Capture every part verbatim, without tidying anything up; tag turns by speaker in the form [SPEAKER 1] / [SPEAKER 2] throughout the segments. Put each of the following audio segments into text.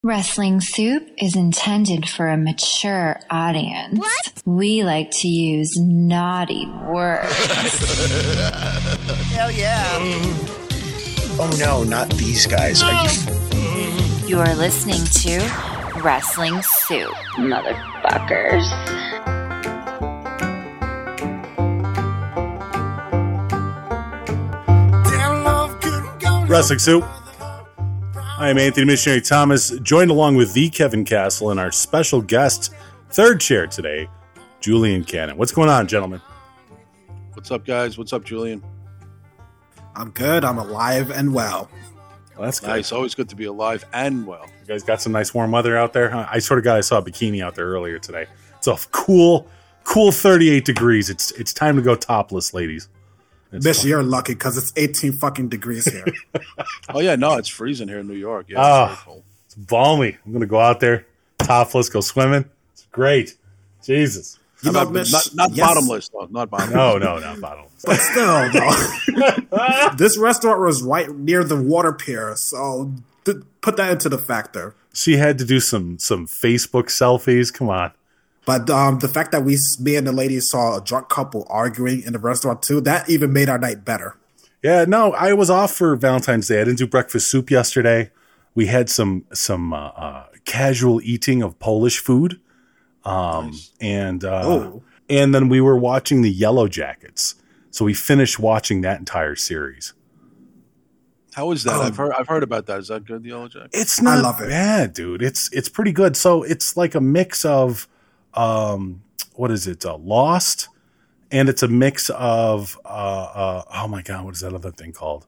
[SPEAKER 1] Wrestling Soup is intended for a mature audience.
[SPEAKER 2] What?
[SPEAKER 1] We like to use naughty words.
[SPEAKER 2] Hell yeah.
[SPEAKER 3] Oh no, not these guys. Are you...
[SPEAKER 1] You're listening to Wrestling Soup, motherfuckers.
[SPEAKER 4] Wrestling Soup. I am Anthony Missionary Thomas, joined along with the Kevin Castle and our special guest, third chair today, Julian Cannon. What's going on, gentlemen?
[SPEAKER 5] What's up, guys? What's up, Julian?
[SPEAKER 6] I'm good. I'm alive and well.
[SPEAKER 4] well that's good.
[SPEAKER 5] Nice. Always good to be alive and well.
[SPEAKER 4] You guys got some nice warm weather out there? I sort of got, I saw a bikini out there earlier today. It's a cool, cool thirty-eight degrees. It's it's time to go topless, ladies. It's
[SPEAKER 6] Bitch,
[SPEAKER 4] fun.
[SPEAKER 6] you're lucky because it's eighteen fucking degrees here.
[SPEAKER 5] Oh, yeah. No, it's freezing here in New York. Yeah,
[SPEAKER 4] oh,
[SPEAKER 5] it's very cold.
[SPEAKER 4] It's balmy. I'm going to go out there, topless, go swimming. It's great. Jesus.
[SPEAKER 6] You
[SPEAKER 5] not,
[SPEAKER 6] know, Mitch,
[SPEAKER 5] not, not
[SPEAKER 6] yes.
[SPEAKER 5] bottomless, though. Not bottomless.
[SPEAKER 4] No, no, not bottomless.
[SPEAKER 6] But still, though, this restaurant was right near the water pier, so th- put that into the factor.
[SPEAKER 4] She had to do some some Facebook selfies. Come on.
[SPEAKER 6] But um, the fact that we, me and the ladies saw a drunk couple arguing in the restaurant too, that even made our night better.
[SPEAKER 4] Yeah, no, I was off for Valentine's Day. I didn't do breakfast soup yesterday. We had some some uh, uh, casual eating of Polish food, um, nice. and uh,
[SPEAKER 6] oh.
[SPEAKER 4] and then we were watching the Yellow Jackets. So we finished watching that entire series.
[SPEAKER 5] How is that?
[SPEAKER 6] Um,
[SPEAKER 5] I've heard I've heard about that. Is that good, the Yellow Jackets?
[SPEAKER 4] It's not
[SPEAKER 6] I love it.
[SPEAKER 4] bad, dude. It's it's pretty good. So it's like a mix of. Um, what is it? Uh, Lost, and it's a mix of uh, uh, oh my god, what is that other thing called?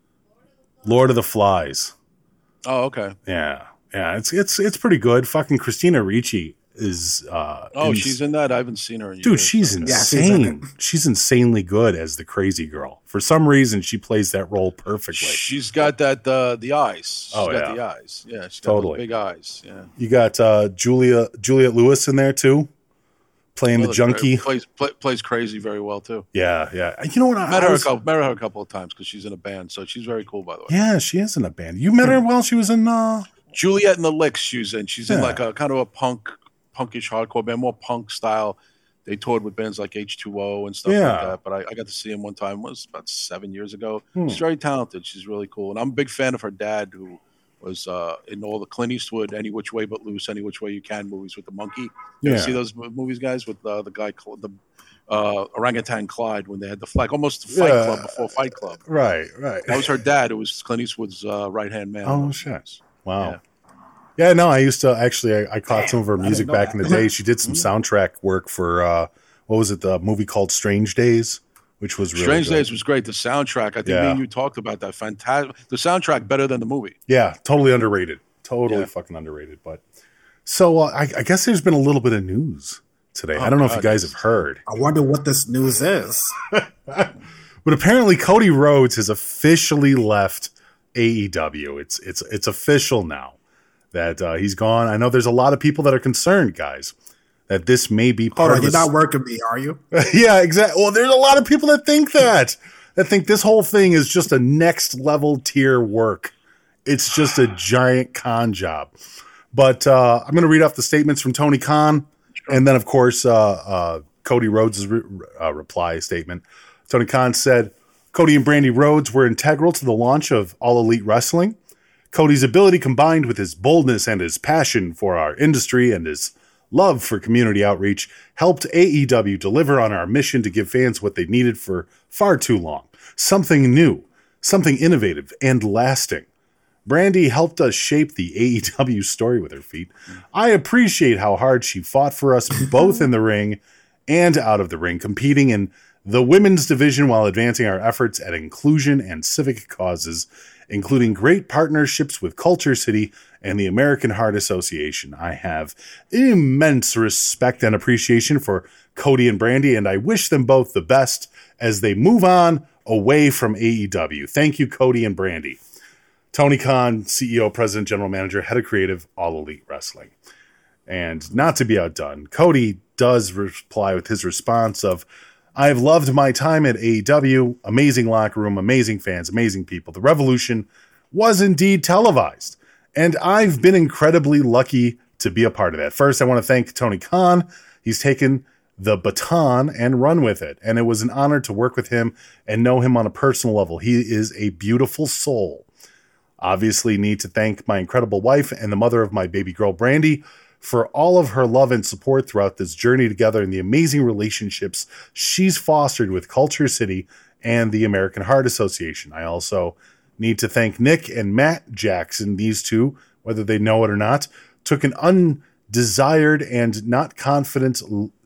[SPEAKER 4] Lord of the Flies.
[SPEAKER 5] Oh, okay.
[SPEAKER 4] Yeah, yeah, it's it's it's pretty good. Fucking Christina Ricci is. Uh,
[SPEAKER 5] oh,
[SPEAKER 4] ins-
[SPEAKER 5] she's in that. I haven't seen her in
[SPEAKER 4] Dude,
[SPEAKER 5] years.
[SPEAKER 4] she's
[SPEAKER 5] Okay.
[SPEAKER 4] insane.
[SPEAKER 6] Yeah, she's,
[SPEAKER 4] she's insanely good as the crazy girl. For some reason, she plays that role perfectly.
[SPEAKER 5] She's got that uh, the eyes. She's
[SPEAKER 4] Oh,
[SPEAKER 5] got
[SPEAKER 4] yeah.
[SPEAKER 5] the eyes. Yeah, she's got
[SPEAKER 4] Totally.
[SPEAKER 5] those big eyes. Yeah.
[SPEAKER 4] You got uh, Julia Juliette Lewis in there too, playing
[SPEAKER 5] Well,
[SPEAKER 4] the junkie.
[SPEAKER 5] plays play, plays crazy very well too.
[SPEAKER 4] Yeah, yeah. You know what? I,
[SPEAKER 5] Met
[SPEAKER 4] I
[SPEAKER 5] her,
[SPEAKER 4] was-
[SPEAKER 5] a couple, met her a couple of times because she's in a band, so she's very cool, by the way.
[SPEAKER 4] Yeah, she is in a band. You met her while she was in. Uh...
[SPEAKER 5] Juliet and the Licks, she's in. She's in
[SPEAKER 4] Yeah.
[SPEAKER 5] like a kind of a punk, punkish hardcore band, more punk style. They toured with bands like H two O and stuff
[SPEAKER 4] Yeah.
[SPEAKER 5] like that. But I, I got to see him one time. It was about seven years ago.
[SPEAKER 4] Hmm.
[SPEAKER 5] She's very talented. She's really cool, and I'm a big fan of her dad, who was uh, in all the Clint Eastwood, Any Which Way But Loose, Any Which Way You Can movies with the monkey. You
[SPEAKER 4] Yeah.
[SPEAKER 5] ever see those mo- movies, guys, with uh, the guy, Cl- the uh, orangutan Clyde, when they had the flag, almost Fight
[SPEAKER 4] Yeah.
[SPEAKER 5] Club before Fight Club.
[SPEAKER 4] Right, right.
[SPEAKER 5] That was her dad. It was Clint Eastwood's uh, right hand man.
[SPEAKER 4] Oh shit! Wow.
[SPEAKER 5] Yeah.
[SPEAKER 4] Yeah. no, I used to actually. I, I caught some of her
[SPEAKER 6] I
[SPEAKER 4] music
[SPEAKER 6] didn't know
[SPEAKER 4] back in the
[SPEAKER 6] that.
[SPEAKER 4] day. She did some soundtrack work for uh, what was it? The movie called Strange Days, which was really
[SPEAKER 5] Strange
[SPEAKER 4] good.
[SPEAKER 5] Days was great. The soundtrack, I think
[SPEAKER 4] Yeah.
[SPEAKER 5] me and you talked about that. Fantastic. The soundtrack better than the movie.
[SPEAKER 4] Yeah, totally underrated. Totally
[SPEAKER 5] Yeah.
[SPEAKER 4] fucking underrated. But so uh, I, I guess there's been a little bit of news today.
[SPEAKER 5] Oh,
[SPEAKER 4] I don't know if you
[SPEAKER 5] God,
[SPEAKER 4] guys
[SPEAKER 5] yes.
[SPEAKER 4] have heard,
[SPEAKER 6] I wonder what this news is.
[SPEAKER 4] but apparently Cody Rhodes has officially left A E W. It's it's it's official now that uh, he's gone. I know there's a lot of people that are concerned, guys, that this may be part
[SPEAKER 6] Hold on,
[SPEAKER 4] of
[SPEAKER 6] you're
[SPEAKER 4] the
[SPEAKER 6] not working me, are you?
[SPEAKER 4] yeah, exactly. Well, there's a lot of people that think that that think this whole thing is just a next level tier work. It's just a giant con job. But uh, I'm going to read off the statements from Tony Khan, and then of course uh, uh, Cody Rhodes' re- uh, reply statement. Tony Khan said, "Cody and Brandy Rhodes were integral to the launch of All Elite Wrestling. Cody's ability, combined with his boldness and his passion for our industry and his love for community outreach, helped A E W deliver on our mission to give fans what they needed for far too long. Something new, something innovative and lasting. Brandy helped us shape the A E W story with her feet. I appreciate how hard she fought for us, both in the ring and out of the ring, competing in the women's division while advancing our efforts at inclusion and civic causes, including great partnerships with Culture City and the American Heart Association. I have immense respect and appreciation for Cody and Brandy, and I wish them both the best as they move on away from A E W. Thank you, Cody and Brandy." Tony Khan, C E O, President, General Manager, Head of Creative, All Elite Wrestling. And not to be outdone, Cody does reply with his response of, "I have loved my time at A E W. Amazing locker room, amazing fans, amazing people. The Revolution was indeed televised. And I've been incredibly lucky to be a part of that. First, I want to thank Tony Khan. He's taken the baton and run with it. And it was an honor to work with him and know him on a personal level. He is a beautiful soul. Obviously need to thank my incredible wife and the mother of my baby girl, Brandy, for all of her love and support throughout this journey together and the amazing relationships she's fostered with Culture City and the American Heart Association. I also need to thank Nick and Matt Jackson. These two, whether they know it or not, took an undesired and not confident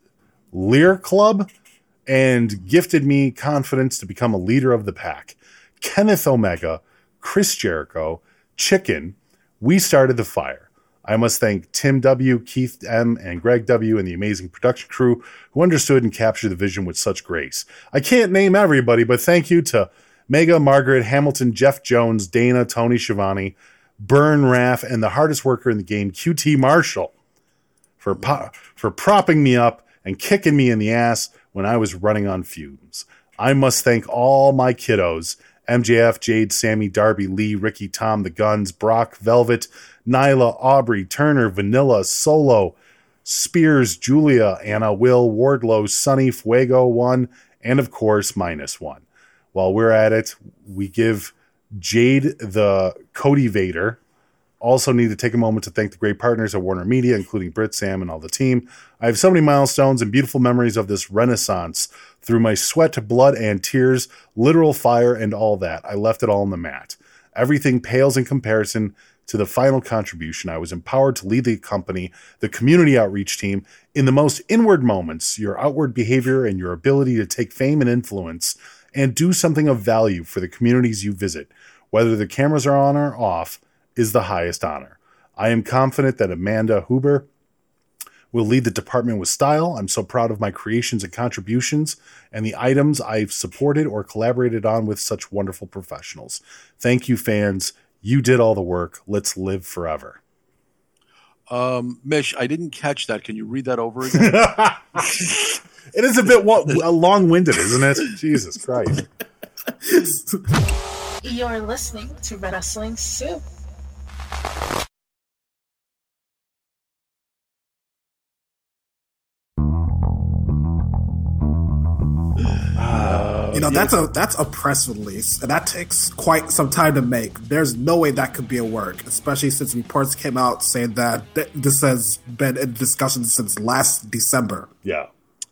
[SPEAKER 4] Lear Club and gifted me confidence to become a leader of the pack. Kenneth Omega, Chris Jericho, Chicken, we started the fire. I must thank Tim W., Keith M., and Greg W., and the amazing production crew who understood and captured the vision with such grace. I can't name everybody, but thank you to Mega, Margaret, Hamilton, Jeff Jones, Dana, Tony Schiavone, Burn Raff, and the hardest worker in the game, Q T Marshall, for po- for propping me up and kicking me in the ass when I was running on fumes. I must thank all my kiddos, M J F, Jade, Sammy, Darby, Lee, Ricky, Tom, The Guns, Brock, Velvet, Nyla, Aubrey, Turner, Vanilla, Solo, Spears, Julia, Anna, Will, Wardlow, Sunny, Fuego, One, and of course, Minus One. While we're at it, we give Jade the Cody Vader. Also need to take a moment to thank the great partners at Warner Media, including Britt, Sam, and all the team. I have so many milestones and beautiful memories of this renaissance through my sweat, blood, and tears, literal fire, and all that. I left it all on the mat. Everything pales in comparison to the final contribution. I was empowered to lead the company, the community outreach team, in the most inward moments. Your outward behavior and your ability to take fame and influence and do something of value for the communities you visit, whether the cameras are on or off, is the highest honor. I am confident that Amanda Huber will lead the department with style. I'm so proud of my creations and contributions and the items I've supported or collaborated on with such wonderful professionals. Thank you, fans. You did all the work. Let's live forever.
[SPEAKER 5] Um, Mish, I didn't catch that. Can you read that over again?
[SPEAKER 4] It is a bit long-winded, isn't it? Jesus Christ.
[SPEAKER 2] You're listening to Wrestling Soup.
[SPEAKER 6] You know, that's a that's a press release, and that takes quite some time to make. There's no way that could be a work, especially since reports came out saying that th- this has been in discussion since last December.
[SPEAKER 4] Yeah.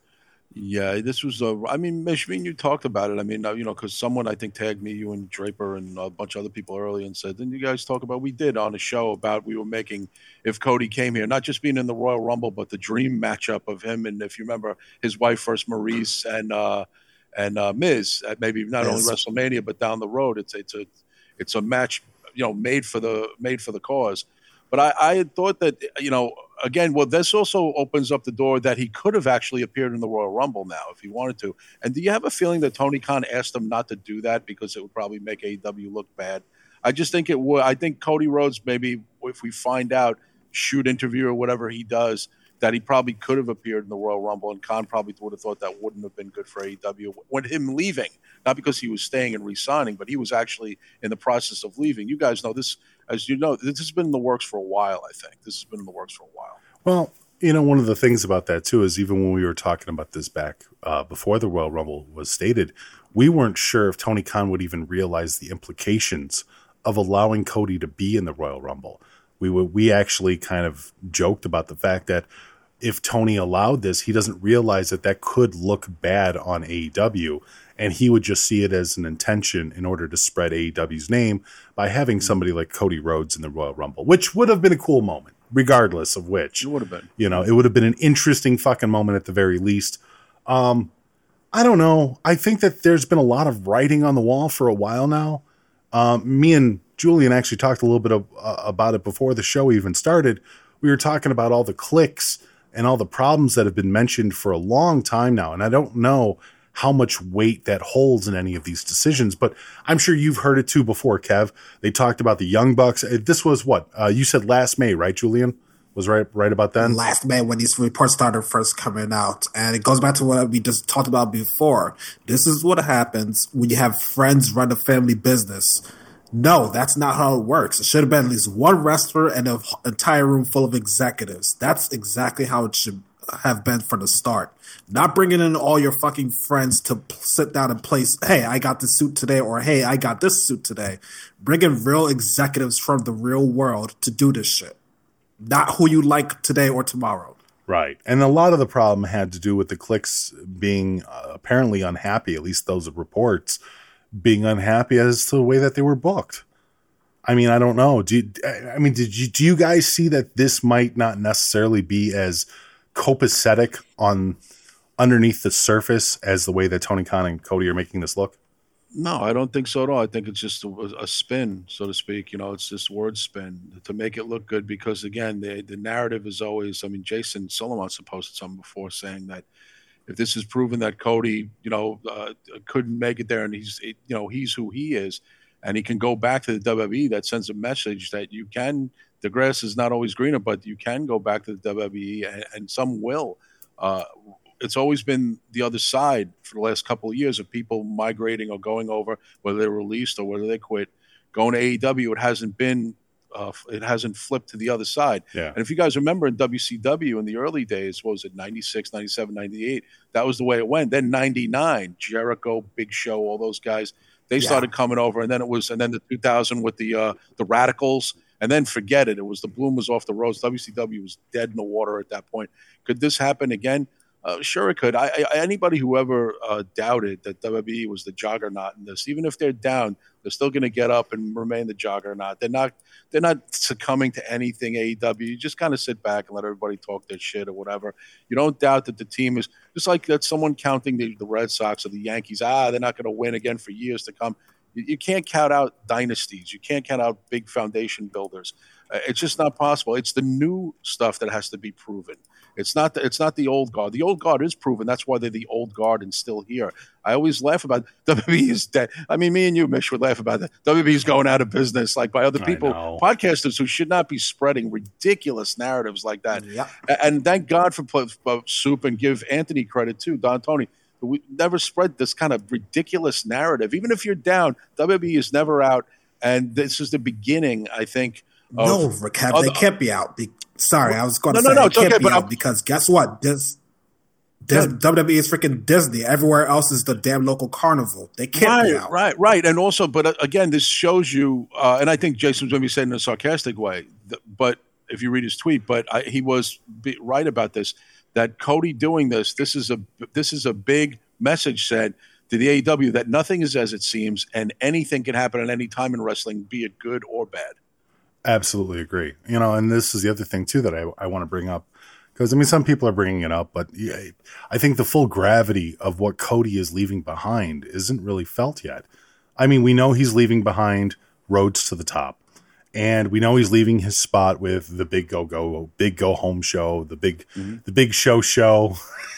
[SPEAKER 5] Yeah, this was a. I mean, Mish, me and you talked about it. I mean, you know, because someone I think tagged me, you and Draper, and a bunch of other people early, and said, "Didn't you guys talk about?" We did on a show about we were making if Cody came here, not just being in the Royal Rumble, but the dream matchup of him and, if you remember, his wife first, Maurice, and uh, and uh, Miz at maybe not
[SPEAKER 6] Yes.
[SPEAKER 5] only WrestleMania but down the road. It's it's a it's a match, you know, made for the made for the cause. But I, I had thought that, you know, again, well, this also opens up the door that he could have actually appeared in the Royal Rumble now if he wanted to. And do you have a feeling that Tony Khan asked him not to do that because it would probably make A E W look bad? I just think it would. I think Cody Rhodes, maybe if we find out, shoot interview or whatever he does, that he probably could have appeared in the Royal Rumble, and Khan probably would have thought that wouldn't have been good for A E W. When him leaving, not because he was staying and re-signing, but he was actually in the process of leaving. You guys know this, as you know, this has been in the works for a while, I think. This has been in the works for a while.
[SPEAKER 4] Well, you know, one of the things about that, too, is even when we were talking about this back uh, before the Royal Rumble was stated, we weren't sure if Tony Khan would even realize the implications of allowing Cody to be in the Royal Rumble. We were, we actually kind of joked about the fact that if Tony allowed this, he doesn't realize that that could look bad on A E W, and he would just see it as an intention in order to spread A E W's name by having somebody like Cody Rhodes in the Royal Rumble, which would have been a cool moment, regardless of which.
[SPEAKER 5] It would have been.
[SPEAKER 4] You know, it would have been an interesting fucking moment at the very least. Um, I don't know. I think that there's been a lot of writing on the wall for a while now. Um, me and Julian actually talked a little bit of, uh, about it before the show even started. We were talking about all the clicks and all the problems that have been mentioned for a long time now. And I don't know how much weight that holds in any of these decisions, but I'm sure you've heard it too before, Kev. They talked about the Young Bucks. This was what? Uh, you said last May, right, Julian? Was right right about then?
[SPEAKER 6] Last May, when these reports started first coming out. And it goes back to what we just talked about before. This is what happens when you have friends run a family business. No, that's not how it works. It should have been at least one wrestler and an entire room full of executives. That's exactly how it should have been from the start. Not bringing in all your fucking friends to p- sit down and place, hey, I got this suit today, or hey, I got this suit today. Bring in real executives from the real world to do this shit. Not who you like today or tomorrow.
[SPEAKER 4] Right. And a lot of the problem had to do with the cliques being uh, apparently unhappy, at least those reports, being unhappy as to the way that they were booked. I mean, I don't know. Do you, I mean, did you, do you guys see that this might not necessarily be as copacetic on underneath the surface as the way that Tony Khan and Cody are making this look?
[SPEAKER 5] No, I don't think so at all. I think it's just a, a spin, so to speak. You know, it's this word spin to make it look good because, again, the, the narrative is always, I mean, Jason Solomon's posted something before saying that if this is proven that Cody, you know, uh, couldn't make it there and he's, you know, he's who he is and he can go back to the W W E, that sends a message that you can, the grass is not always greener, but you can go back to the W W E and, and some will. Uh, it's always been the other side for the last couple of years of people migrating or going over, whether they're released or whether they quit, going to A E W. It hasn't been, uh, it hasn't flipped to the other side.
[SPEAKER 4] Yeah.
[SPEAKER 5] And if you guys remember in W C W in the early days, what was it, ninety-six, ninety-seven, ninety-eight, that was the way it went. Then ninety-nine, Jericho, Big Show, all those guys, they
[SPEAKER 6] Yeah.
[SPEAKER 5] started coming over. And then it was, and then the two thousand with the, uh, the Radicals. And then forget it. It was the bloom was off the rose. W C W was dead in the water at that point. Could this happen again? Uh, sure, it could. I, I, anybody who ever uh, doubted that W W E was the juggernaut in this, even if they're down, they're still going to get up and remain the juggernaut. They're not. They're not succumbing to anything A E W. You just kind of sit back and let everybody talk their shit or whatever. You don't doubt that the team is just like that. Someone counting the, the Red Sox or the Yankees. Ah, they're not going to win again for years to come. You, you can't count out dynasties. You can't count out big foundation builders. Uh, it's just not possible. It's the new stuff that has to be proven. It's not the, it's not the old guard. The old guard is proven. That's why they're the old guard and still here. I always laugh about W W E is dead. I mean, me and you, Mish, would laugh about that. W W E is going out of business, like by other people, podcasters who should not be spreading ridiculous narratives like that.
[SPEAKER 6] Yep.
[SPEAKER 5] And thank God for, for Soup and give Anthony credit too, Don Tony. We never spread this kind of ridiculous narrative. Even if you're down, W W E is never out. And this is the beginning, I think. Of,
[SPEAKER 6] no, Ricab, they can't be out. Be- Sorry, I was going to
[SPEAKER 5] no,
[SPEAKER 6] say
[SPEAKER 5] no, no,
[SPEAKER 6] they can't
[SPEAKER 5] okay,
[SPEAKER 6] be
[SPEAKER 5] but
[SPEAKER 6] out
[SPEAKER 5] I'm,
[SPEAKER 6] because guess what? This, this
[SPEAKER 5] yeah.
[SPEAKER 6] W W E is freaking Disney. Everywhere else is the damn local carnival. They can't
[SPEAKER 5] right,
[SPEAKER 6] be out.
[SPEAKER 5] Right, right. And also, but uh, again, this shows you, uh, and I think Jason's going to be saying in a sarcastic way, th- but if you read his tweet, but I, he was be, right about this, that Cody doing this, this is a this is a big message said to the A E W that nothing is as it seems and anything can happen at any time in wrestling, be it good or bad.
[SPEAKER 4] Absolutely agree. You know, and this is the other thing too that I, I want to bring up because I mean, some people are bringing it up, but yeah, I think the full gravity of what Cody is leaving behind isn't really felt yet. I mean, we know he's leaving behind Roads to the Top, and we know he's leaving his spot with the Big Go Go, Big Go Home Show, the big, mm-hmm. the Big Show Show,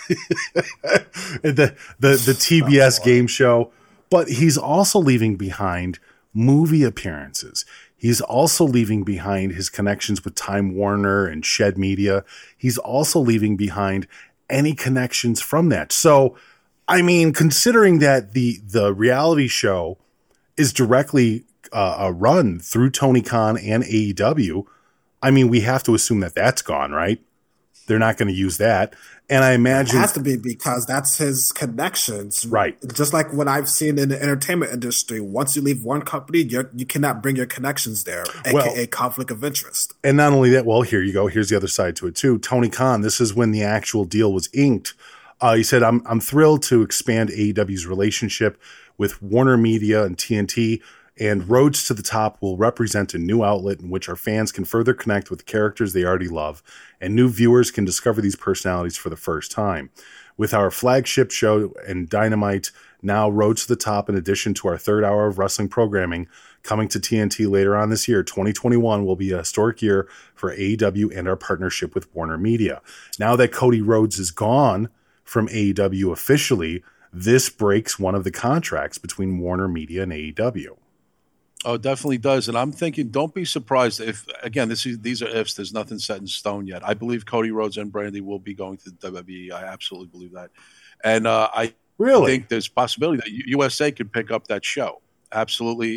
[SPEAKER 4] the the the T B S oh, game show. But he's also leaving behind movie appearances. He's also leaving behind his connections with Time Warner and Shed Media. He's also leaving behind any connections from that. So, I mean, considering that the the reality show is directly uh, a run through Tony Khan and A E W, I mean, we have to assume that that's gone, right? They're not going to use that. And I imagine
[SPEAKER 6] it has to be because that's his connections.
[SPEAKER 4] Right.
[SPEAKER 6] Just like what I've seen in the entertainment industry. Once you leave one company, you you cannot bring your connections there,
[SPEAKER 4] well,
[SPEAKER 6] aka conflict of interest.
[SPEAKER 4] And not only that, well, here you go. Here's the other side to it too. Tony Khan, this is when the actual deal was inked. Uh, he said, I'm, I'm thrilled to expand A E W's relationship with Warner Media and T N T, and Roads to the Top will represent a new outlet in which our fans can further connect with characters they already love, and new viewers can discover these personalities for the first time. With our flagship show and Dynamite, now Roads to the Top, in addition to our third hour of wrestling programming, coming to T N T later on this year, twenty twenty-one will be a historic year for A E W and our partnership with Warner Media. Now that Cody Rhodes is gone from A E W officially, this breaks one of the contracts between Warner Media and A E W.
[SPEAKER 5] Oh, it definitely does. And I'm thinking, don't be surprised if, again, this is, these are ifs. There's nothing set in stone yet. I believe Cody Rhodes and Brandy will be going to the W W E. I absolutely believe that. And uh, I
[SPEAKER 4] really
[SPEAKER 5] think there's a possibility that U S A could pick up that show. Absolutely.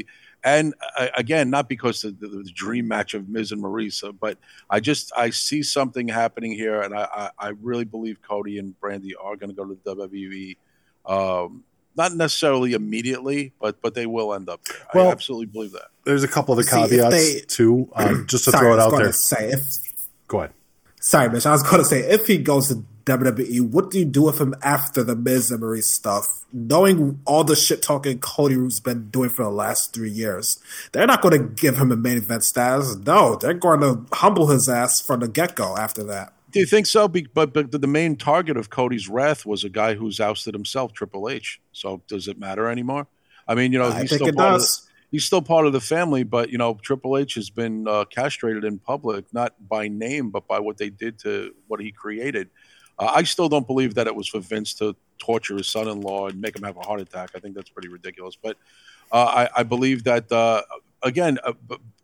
[SPEAKER 5] And uh, again, not because of the, the dream match of Miz and Marisa, but I just I see something happening here, and I, I, I really believe Cody and Brandy are going to go to the W W E. Um, not necessarily immediately, but but they will end up there.
[SPEAKER 4] Well,
[SPEAKER 5] I absolutely believe that.
[SPEAKER 4] There's a couple of the
[SPEAKER 6] See, if
[SPEAKER 4] caveats
[SPEAKER 6] they-
[SPEAKER 4] too, um, just to
[SPEAKER 6] Sorry,
[SPEAKER 4] throw
[SPEAKER 6] I
[SPEAKER 4] it
[SPEAKER 6] was
[SPEAKER 4] out
[SPEAKER 6] going
[SPEAKER 4] there.
[SPEAKER 6] to say if
[SPEAKER 4] Go ahead.
[SPEAKER 6] Sorry, Mitch. I was going to say, if he goes to W W E, what do you do with him after the Miz and Maurice stuff? Knowing all the shit talking Cody's been doing for the last three years, they're not going to give him a main event status. No, they're going to humble his ass from the get go after that.
[SPEAKER 5] Do you think so? Be- But but the main target of Cody's wrath was a guy who's ousted himself, Triple H. So does it matter anymore? I mean, you know,
[SPEAKER 6] I
[SPEAKER 5] he's
[SPEAKER 6] think
[SPEAKER 5] still
[SPEAKER 6] it
[SPEAKER 5] part
[SPEAKER 6] does.
[SPEAKER 5] of the, he's still part of the family, but you know, Triple H has been uh, castrated in public, not by name, but by what they did to what he created. Uh, I still don't believe that it was for Vince to torture his son-in-law and make him have a heart attack. I think that's pretty ridiculous. But uh, I, I believe that uh, again, uh,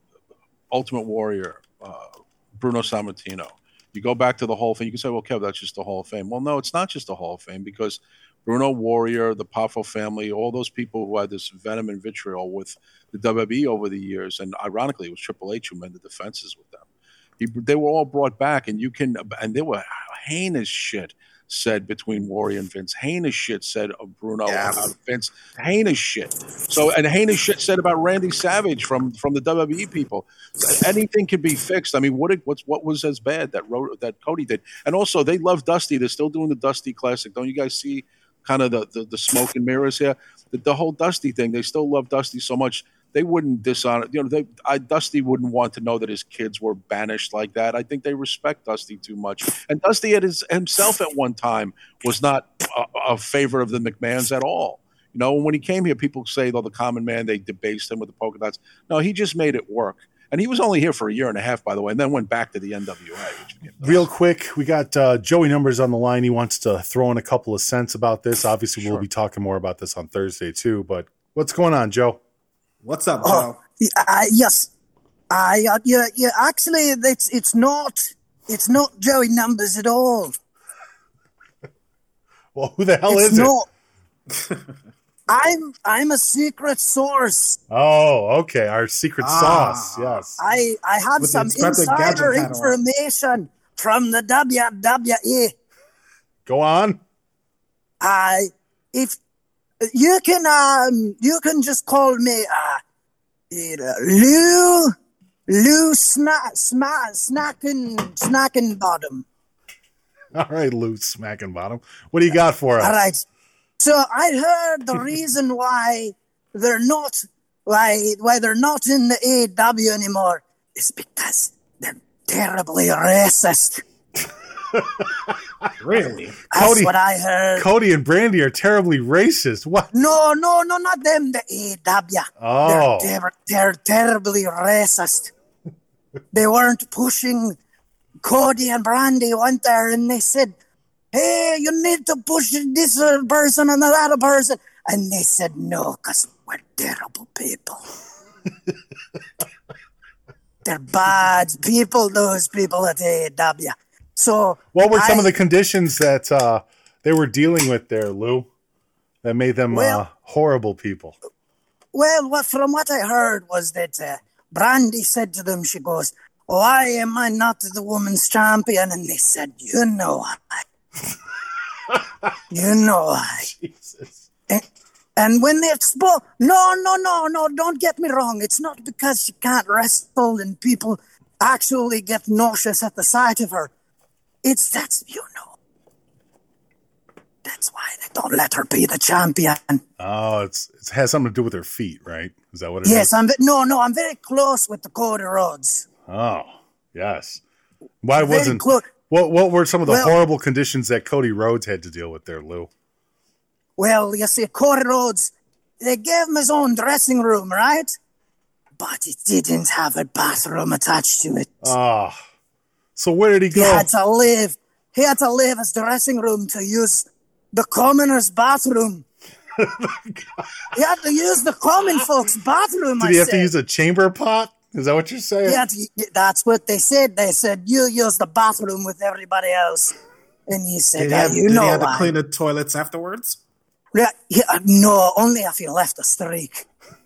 [SPEAKER 5] Ultimate Warrior, uh, Bruno Sammartino. You go back to the Hall of Fame, you can say, well, Kev, that's just the Hall of Fame. Well, no, it's not just the Hall of Fame because Bruno Warrior, the Powerful family, all those people who had this venom and vitriol with the W W E over the years, and ironically, it was Triple H who mended the fences with them. He, they were all brought back, and you can, and there were heinous shit said between Warrior and Vince. Heinous shit said of Bruno
[SPEAKER 6] Yes.
[SPEAKER 5] about Vince. Heinous shit. So, and heinous shit said about Randy Savage from from the W W E people. Anything can be fixed. I mean, what did, what's what was as bad that wrote, that Cody did? And also, they love Dusty. They're still doing the Dusty Classic. Don't you guys see kind of the the, the smoke and mirrors here? The, the whole Dusty thing. They still love Dusty so much. They wouldn't dishonor, you know, they, I, Dusty wouldn't want to know that his kids were banished like that. I think they respect Dusty too much. And Dusty at his, himself at one time was not a, a favorite of the McMahons at all. You know, when he came here, people say, oh, the common man, they debased him with the polka dots. No, he just made it work. And he was only here for a year and a half, by the way, and then went back to the N W A. Which
[SPEAKER 4] Real quick, we got uh, Joey Numbers on the line. He wants to throw in a couple of cents about this. Obviously,
[SPEAKER 5] Sure.
[SPEAKER 4] we'll be talking more about this on Thursday, too. But what's going on, Joe?
[SPEAKER 6] What's up, Joe?
[SPEAKER 7] Oh, uh, yes. I uh, yeah, yeah. Actually, it's it's not it's not Joey Numbers at all.
[SPEAKER 4] Well, who the hell
[SPEAKER 7] it's
[SPEAKER 4] is
[SPEAKER 7] not. I'm I'm a secret source.
[SPEAKER 4] it? Oh, okay. Our secret
[SPEAKER 6] Ah.
[SPEAKER 4] sauce. Yes.
[SPEAKER 7] I I have
[SPEAKER 6] With
[SPEAKER 7] some
[SPEAKER 6] the Inspector
[SPEAKER 7] insider
[SPEAKER 6] Gadget hat on.
[SPEAKER 7] information from the W W E.
[SPEAKER 4] Go on.
[SPEAKER 7] I if you can um you can just call me uh, uh Lou Lou Snack Smack Snacking Snacking Bottom.
[SPEAKER 4] All right, Lou Smacking Bottom. What do you got for us?
[SPEAKER 7] All right. So I heard the reason why they're not why why they're not in the A E W anymore is because they're terribly racist.
[SPEAKER 6] Really?
[SPEAKER 7] That's
[SPEAKER 4] Cody-
[SPEAKER 7] what I heard.
[SPEAKER 4] Cody and Brandy are terribly racist. What?
[SPEAKER 7] No, no, no, not them. The A E W.
[SPEAKER 4] Oh.
[SPEAKER 7] They're, ter- they're terribly racist. They weren't pushing Cody and Brandy went there and they said, hey, you need to push this uh, person and that other person. And they said, no, because we're terrible people. They're bad people, those people at A E W. So
[SPEAKER 4] What were some
[SPEAKER 7] I-
[SPEAKER 4] of the conditions that uh, they were dealing with there, Lou, that made them
[SPEAKER 7] Well-
[SPEAKER 4] uh, horrible people?
[SPEAKER 7] Well, what, from what I heard was that uh, Brandy said to them, she goes, why am I not the women's champion? And they said, you know why. you know why.
[SPEAKER 4] Jesus.
[SPEAKER 7] And, and when they spoke, no, no, no, no, don't get me wrong. It's not because she can't wrestle and people actually get nauseous at the sight of her. It's that's, you know. That's why they don't let her be the champion.
[SPEAKER 4] Oh, it's it has something to do with her feet, right? Is that what it is?
[SPEAKER 7] Yes, I'm, ve- no, no, I'm very close with the Cody Rhodes.
[SPEAKER 4] Oh, yes. Why
[SPEAKER 7] Very
[SPEAKER 4] wasn't
[SPEAKER 7] close.
[SPEAKER 4] what? What were some of the
[SPEAKER 7] Well-
[SPEAKER 4] horrible conditions that Cody Rhodes had to deal with there, Lou?
[SPEAKER 7] Well, you see, Cody Rhodes, they gave him his own dressing room, right? But it didn't have a bathroom attached to it.
[SPEAKER 4] Oh, so where did he
[SPEAKER 7] He
[SPEAKER 4] go?
[SPEAKER 7] had to leave. He had to leave his dressing room to use the commoner's bathroom. He had to use the common folks' bathroom.
[SPEAKER 4] Did
[SPEAKER 7] I
[SPEAKER 4] he have
[SPEAKER 7] said.
[SPEAKER 4] to use a chamber pot? Is that what you're saying?
[SPEAKER 7] He had to, that's what they said. They said you use the bathroom with everybody else, and he said,
[SPEAKER 6] Did he
[SPEAKER 7] "Yeah,
[SPEAKER 6] have,
[SPEAKER 7] "You
[SPEAKER 6] did
[SPEAKER 7] know
[SPEAKER 6] he have
[SPEAKER 7] why?"
[SPEAKER 6] to clean the toilets afterwards?
[SPEAKER 7] Yeah, yeah, no, only if you left a streak.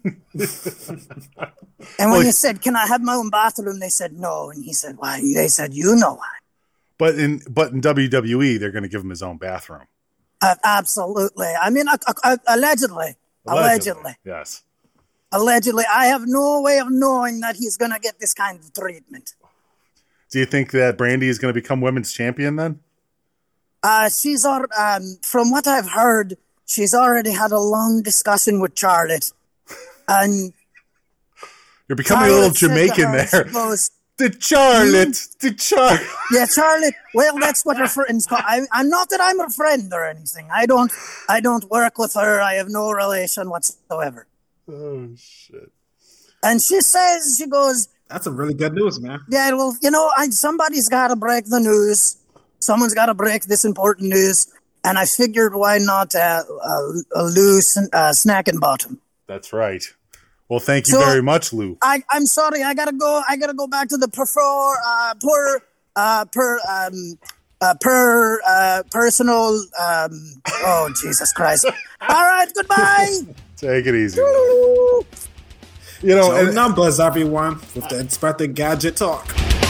[SPEAKER 7] And when
[SPEAKER 4] Well,
[SPEAKER 7] he said, "Can I have my own bathroom?" they said no, and he said, "Why?" They said, "You know why."
[SPEAKER 4] But in but in W W E, they're going to give him his own bathroom.
[SPEAKER 7] Uh, absolutely. I mean, uh, uh, allegedly, allegedly,
[SPEAKER 4] yes.
[SPEAKER 7] allegedly. I have no way of knowing that he's going to get this kind of treatment.
[SPEAKER 4] Do you think that Brandy is going to become women's champion then?
[SPEAKER 7] Uh, she's al- um, from what I've heard, she's already had a long discussion with Charlotte, and
[SPEAKER 4] You're becoming a little
[SPEAKER 7] Charlotte said to
[SPEAKER 4] Jamaican
[SPEAKER 7] her,
[SPEAKER 4] there.
[SPEAKER 7] she goes,
[SPEAKER 4] The Charlotte, the Charlotte.
[SPEAKER 7] yeah, Charlotte. Well, that's what her friends call. I, I'm not that I'm her friend or anything. I don't. I don't work with her. I have no relation whatsoever.
[SPEAKER 4] Oh shit!
[SPEAKER 7] And she says, she goes,
[SPEAKER 6] That's a really good news, man.
[SPEAKER 7] yeah, well, you know, I, somebody's got to break the news. Someone's got to break this important news. And I figured, why not uh, uh, a loose uh, snack and bottom?
[SPEAKER 4] That's right. Well, thank you
[SPEAKER 7] So,
[SPEAKER 4] very much, Lou.
[SPEAKER 7] I, I'm sorry. I gotta go. I gotta go back to the prefer uh, per uh, per um, uh, per uh, personal. Um, oh Jesus Christ! All right, goodbye.
[SPEAKER 4] Take it easy. You know,
[SPEAKER 6] So
[SPEAKER 4] and,
[SPEAKER 6] numbers, everyone, with the Inspector Gadget talk.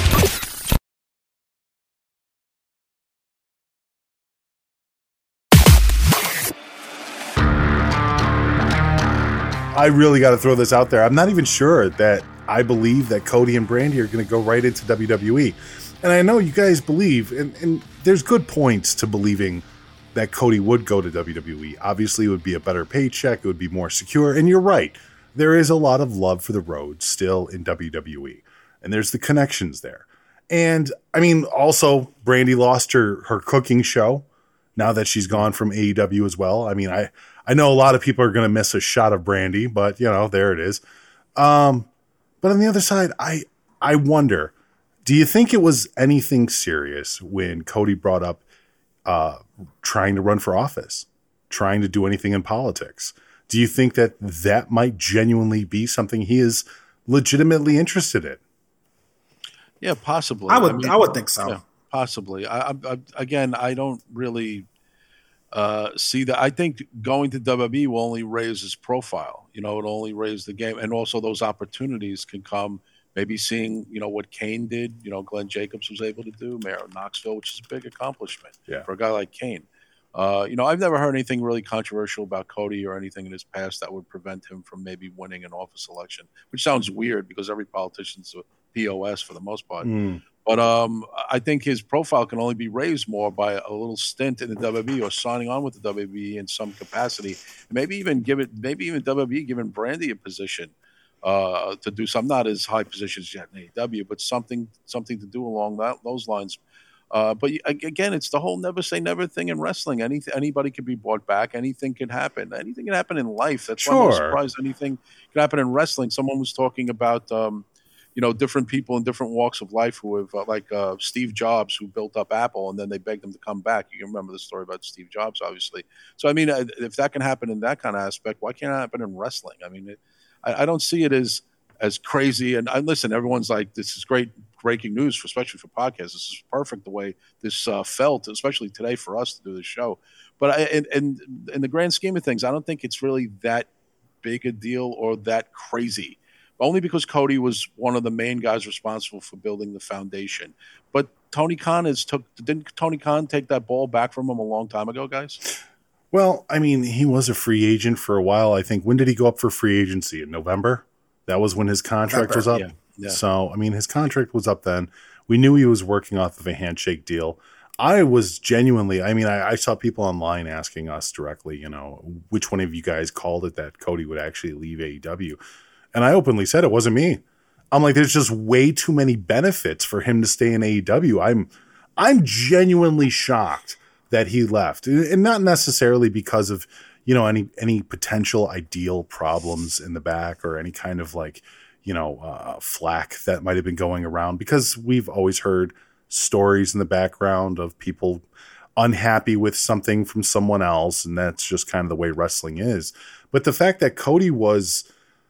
[SPEAKER 4] I really got to throw this out there. I'm not even sure that I believe that Cody and Brandy are going to go right into W W E. And I know you guys believe, and, and there's good points to believing that Cody would go to W W E. Obviously, it would be a better paycheck. It would be more secure. And you're right. There is a lot of love for the road still in W W E. And there's the connections there. And, I mean, also, Brandy lost her, her cooking show now that she's gone from A E W as well. I mean, I, I know a lot of people are going to miss a shot of Brandy, but, you know, there it is. Um, but on the other side, I I wonder, do you think it was anything serious when Cody brought up uh, trying to run for office, trying to do anything in politics? Do you think that that might genuinely be something he is legitimately interested in?
[SPEAKER 5] Yeah, possibly.
[SPEAKER 6] I would, I,
[SPEAKER 5] mean,
[SPEAKER 6] would think so.
[SPEAKER 5] yeah, possibly. I, I, I, again, I don't really uh, see that. I think going to W W E will only raise his profile. You know, it'll only raise the game, and also those opportunities can come. Maybe seeing, you know, what Kane did. You know, Glenn Jacobs was able to do, Mayor of Knoxville, which is a big accomplishment
[SPEAKER 4] Yeah.
[SPEAKER 5] for a guy like Kane. Uh, you know, I've never heard anything really controversial about Cody or anything in his past that would prevent him from maybe winning an office election, which sounds weird because every politician's a P O S for the most part.
[SPEAKER 4] Mm.
[SPEAKER 5] But um, I think his profile can only be raised more by a little stint in the W W E or signing on with the W W E in some capacity. Maybe even give it, maybe even W W E giving Brandy a position uh, to do some, not as high positions yet in A E W, but something something to do along that, those lines. Uh, but again, it's the whole never say never thing in wrestling. Any, anybody can be brought back. Anything can happen. Anything can happen in life. That's why I'm
[SPEAKER 4] Sure.
[SPEAKER 5] surprised anything can happen in wrestling. Someone was talking about, um, you know, different people in different walks of life who have, uh, like uh, Steve Jobs, who built up Apple, and then they begged him to come back. You can remember the story about Steve Jobs, obviously. So, I mean, uh, if that can happen in that kind of aspect, why can't it happen in wrestling? I mean, it, I, I don't see it as as crazy. And I listen, everyone's like, this is great breaking news, for, especially for podcasts. This is perfect the way this uh, felt, especially today for us to do this show. But I, in, in, in the grand scheme of things, I don't think it's really that big a deal or that crazy. Only because Cody was one of the main guys responsible for building the foundation. But Tony Khan has took didn't Tony Khan take that ball back from him a long time ago, guys?
[SPEAKER 4] Well, I mean, he was a free agent for a while. I think, when did he go up for free agency? In November? That was when his contract
[SPEAKER 6] November,
[SPEAKER 4] was up.
[SPEAKER 5] yeah, yeah.
[SPEAKER 4] So, I mean, his contract was up then. We knew he was working off of a handshake deal. I was genuinely, I mean, I, I saw people online asking us directly, you know, which one of you guys called it that Cody would actually leave A E W? And I openly said it wasn't me. I'm like, there's just way too many benefits for him to stay in A E W. I'm, I'm genuinely shocked that he left, and not necessarily because of, you know, any any potential ideal problems in the back or any kind of like, you know, uh, flack that might have been going around, because we've always heard stories in the background of people unhappy with something from someone else, and that's just kind of the way wrestling is. But the fact that Cody was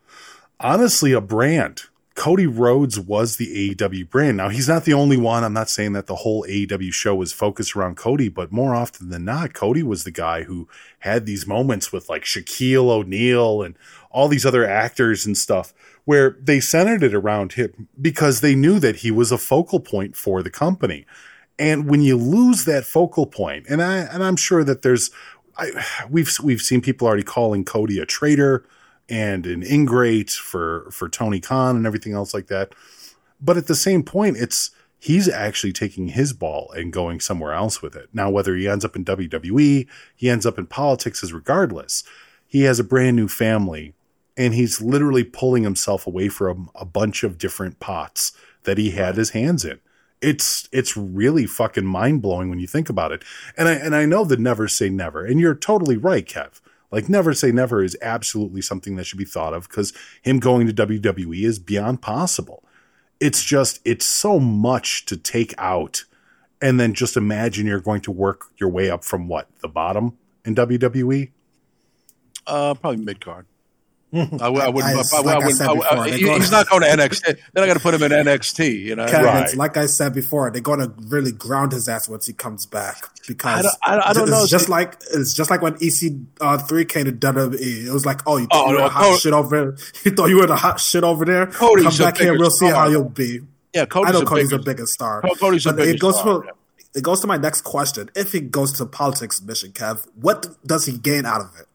[SPEAKER 4] honestly a brand. Cody Rhodes was the A E W brand. Now, he's not the only one. I'm not saying that the whole A E W show was focused around Cody, but more often than not, Cody was the guy who had these moments with like Shaquille O'Neal and all these other actors and stuff, where they centered it around him because they knew that he was a focal point for the company. And when you lose that focal point, and I and I'm sure that there's, I, we've we've seen people already calling Cody a traitor and an ingrate for for Tony Khan and everything else like that. But at the same point, it's he's actually taking his ball and going somewhere else with it. Now, whether he ends up in W W E, he ends up in politics, is regardless. He has a brand new family, and he's literally pulling himself away from a bunch of different pots that he had his hands in. It's it's really fucking mind blowing when you think about it. And I and I know the never say never, and you're totally right, Kev. Like never say never is absolutely something that should be thought of because him going to W W E is beyond possible. It's just it's so much to take out, and then just imagine you're going to work your way up from what, the bottom in W W E?
[SPEAKER 5] Uh, probably mid card. I, I wouldn't.
[SPEAKER 6] I-
[SPEAKER 5] I, I,
[SPEAKER 6] like I
[SPEAKER 5] wouldn't-
[SPEAKER 6] said
[SPEAKER 5] I-
[SPEAKER 6] before,
[SPEAKER 5] I-
[SPEAKER 6] they
[SPEAKER 5] he-
[SPEAKER 6] go
[SPEAKER 5] he's
[SPEAKER 6] to-
[SPEAKER 5] not going to N X T. Then I got to put him in N X T. You know,
[SPEAKER 6] Kevin,
[SPEAKER 4] Right.
[SPEAKER 6] like I said before, they're going to really ground his ass once he comes back because
[SPEAKER 5] I don't- I don't- I don't
[SPEAKER 6] it's
[SPEAKER 5] know.
[SPEAKER 6] just like it's just like when E C three came to W W E. It was like, oh, you
[SPEAKER 5] Oh,
[SPEAKER 6] thought you were
[SPEAKER 5] no,
[SPEAKER 6] the hot
[SPEAKER 5] Cody-
[SPEAKER 6] shit over there. You thought you were the hot shit over there.
[SPEAKER 5] Cody's
[SPEAKER 6] Come
[SPEAKER 5] a
[SPEAKER 6] back here,
[SPEAKER 5] bigger
[SPEAKER 6] we'll see
[SPEAKER 5] star.
[SPEAKER 6] how you'll be.
[SPEAKER 5] Yeah, Cody's
[SPEAKER 6] I know
[SPEAKER 5] a
[SPEAKER 6] Cody's
[SPEAKER 5] bigger-
[SPEAKER 6] the biggest star.
[SPEAKER 5] Co- Cody's a
[SPEAKER 6] but it
[SPEAKER 5] bigger
[SPEAKER 6] goes
[SPEAKER 5] star,
[SPEAKER 6] to
[SPEAKER 5] yeah.
[SPEAKER 6] it goes to my next question. If he goes to politics mission, Kev, what does he gain out of it?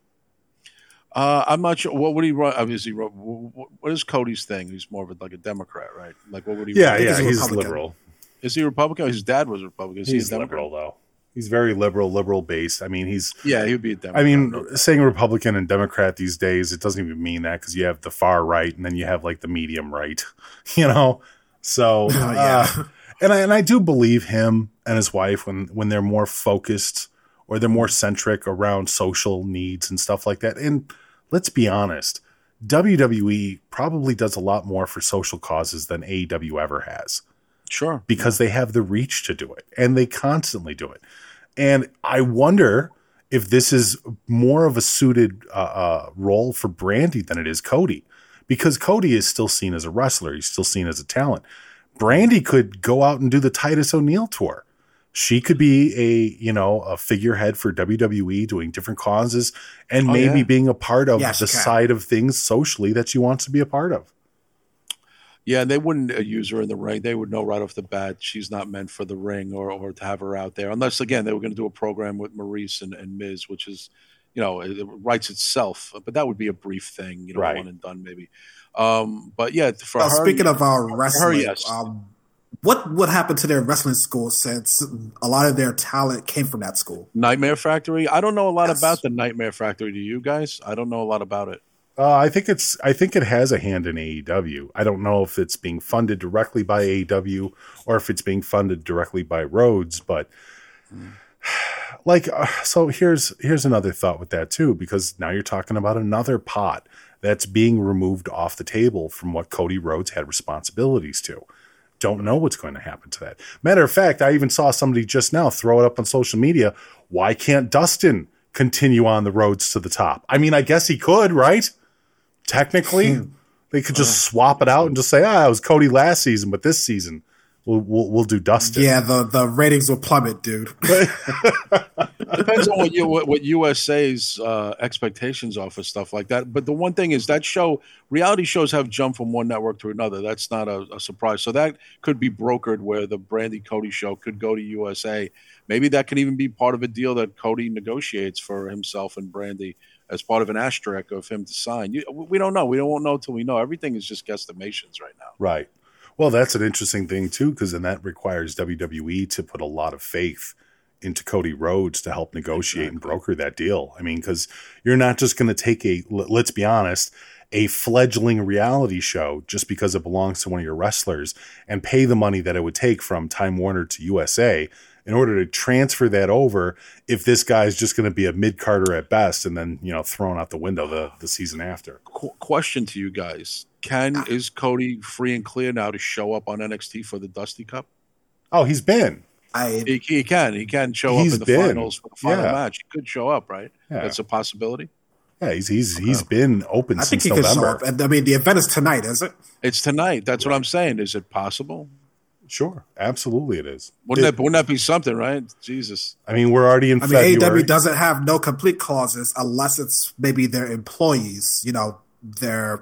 [SPEAKER 5] Uh, I'm not sure. What would he run? Obviously, what what is Cody's thing? He's more of a, like a Democrat, right? Like, what would he?
[SPEAKER 4] Yeah,
[SPEAKER 5] run?
[SPEAKER 4] yeah,
[SPEAKER 6] he's a
[SPEAKER 4] he's
[SPEAKER 6] Republican.
[SPEAKER 4] liberal.
[SPEAKER 5] Is he a Republican? His dad was a Republican. Is he a
[SPEAKER 4] He's
[SPEAKER 5] Democrat?
[SPEAKER 4] liberal, though. He's very liberal, liberal based. I mean, he's.
[SPEAKER 5] Yeah, he would be a Democrat.
[SPEAKER 4] I mean,
[SPEAKER 5] no doubt.
[SPEAKER 4] saying Republican and Democrat these days, it doesn't even mean that because you have the far right and then you have like the medium right, you know. So,
[SPEAKER 6] yeah.
[SPEAKER 4] uh, and I and I do believe him and his wife when when they're more focused or they're more centric around social needs and stuff like that. And let's be honest, W W E probably does a lot more for social causes than A E W ever has.
[SPEAKER 5] Sure.
[SPEAKER 4] Because they have the reach to do it and they constantly do it. And I wonder if this is more of a suited uh, uh, role for Brandy than it is Cody, because Cody is still seen as a wrestler. He's still seen as a talent. Brandy could go out and do the Titus O'Neil tour. She could be a, you know, a figurehead for W W E doing different causes and
[SPEAKER 5] Oh,
[SPEAKER 4] maybe
[SPEAKER 5] yeah.
[SPEAKER 4] being a part of
[SPEAKER 6] Yeah, she
[SPEAKER 4] the
[SPEAKER 6] can.
[SPEAKER 4] side of things socially that she wants to be a part of.
[SPEAKER 5] Yeah, they wouldn't uh, use her in the ring. They would know right off the bat she's not meant for the ring or, or to have her out there. Unless, again, they were going to do a program with Maurice and, and Miz, which is, you know, it writes itself. But that would be a brief thing, you know,
[SPEAKER 4] Right.
[SPEAKER 5] one and done maybe. Um, but, yeah, for
[SPEAKER 6] Uh,
[SPEAKER 5] her.
[SPEAKER 6] speaking of uh, wrestling,
[SPEAKER 5] yes.
[SPEAKER 6] um, what what happened to their wrestling school since a lot of their talent came from that school?
[SPEAKER 5] Nightmare Factory. I don't know a lot
[SPEAKER 6] Yes.
[SPEAKER 5] about the Nightmare Factory. Do you guys? I don't know a lot about it.
[SPEAKER 4] Uh, I think it's. I think it has a hand in A E W. I don't know if it's being funded directly by A E W or if it's being funded directly by Rhodes. But like, uh, so here's here's another thought with that too, because now you're talking about another pot that's being removed off the table from what Cody Rhodes had responsibilities to. Don't know what's going to happen to that. Matter of fact, I even saw somebody just now throw it up on social media. Why can't Dustin continue on the roads to the top? I mean, I guess he could, right? Technically, they could just swap it out and just say, "Ah, it was Cody last season, but this season we'll we'll, we'll do Dustin."
[SPEAKER 6] Yeah, the, the ratings will plummet, dude.
[SPEAKER 5] Depends on what you what, what U S A's uh, expectations are for stuff like that. But the one thing is that show, reality shows have jumped from one network to another. That's not a, a surprise. So that could be brokered where the Brandy Cody show could go to U S A. Maybe that could even be part of a deal that Cody negotiates for himself and Brandy as part of an asterisk of him to sign. You, we don't know. We don't won't know till we know. Everything is just guesstimations right now.
[SPEAKER 4] Right. Well, that's an interesting thing too, because then that requires W W E to put a lot of faith into Cody Rhodes to help negotiate and broker that deal. I mean, because you're not just going to take a, l- let's be honest, a fledgling reality show just because it belongs to one of your wrestlers and pay the money that it would take from Time Warner to U S A in order to transfer that over if this guy's just going to be a mid-carder at best and then, you know, thrown out the window the, the season after.
[SPEAKER 5] Qu- question to you guys: Can is Cody free and clear now to show up on N X T for the Dusty Cup?
[SPEAKER 4] Oh, he's been.
[SPEAKER 6] I
[SPEAKER 5] He, he can. He can show
[SPEAKER 4] He's
[SPEAKER 5] up in the
[SPEAKER 4] been.
[SPEAKER 5] finals for the final
[SPEAKER 4] Yeah.
[SPEAKER 5] match. He could show up, right?
[SPEAKER 4] Yeah.
[SPEAKER 5] That's a possibility.
[SPEAKER 4] Yeah, he's he's he's been open
[SPEAKER 6] I think
[SPEAKER 4] since
[SPEAKER 6] he could show
[SPEAKER 4] November.
[SPEAKER 6] up. And I mean, the event is tonight, is it?
[SPEAKER 5] It's tonight. That's what I'm saying. Is it possible?
[SPEAKER 4] Sure, absolutely, it is.
[SPEAKER 5] Wouldn't
[SPEAKER 4] It-
[SPEAKER 5] that wouldn't that be something, right? Jesus.
[SPEAKER 4] I mean, we're already in
[SPEAKER 6] I mean, A E W
[SPEAKER 4] February.
[SPEAKER 6] doesn't have no complete clauses unless it's maybe their employees, you know, their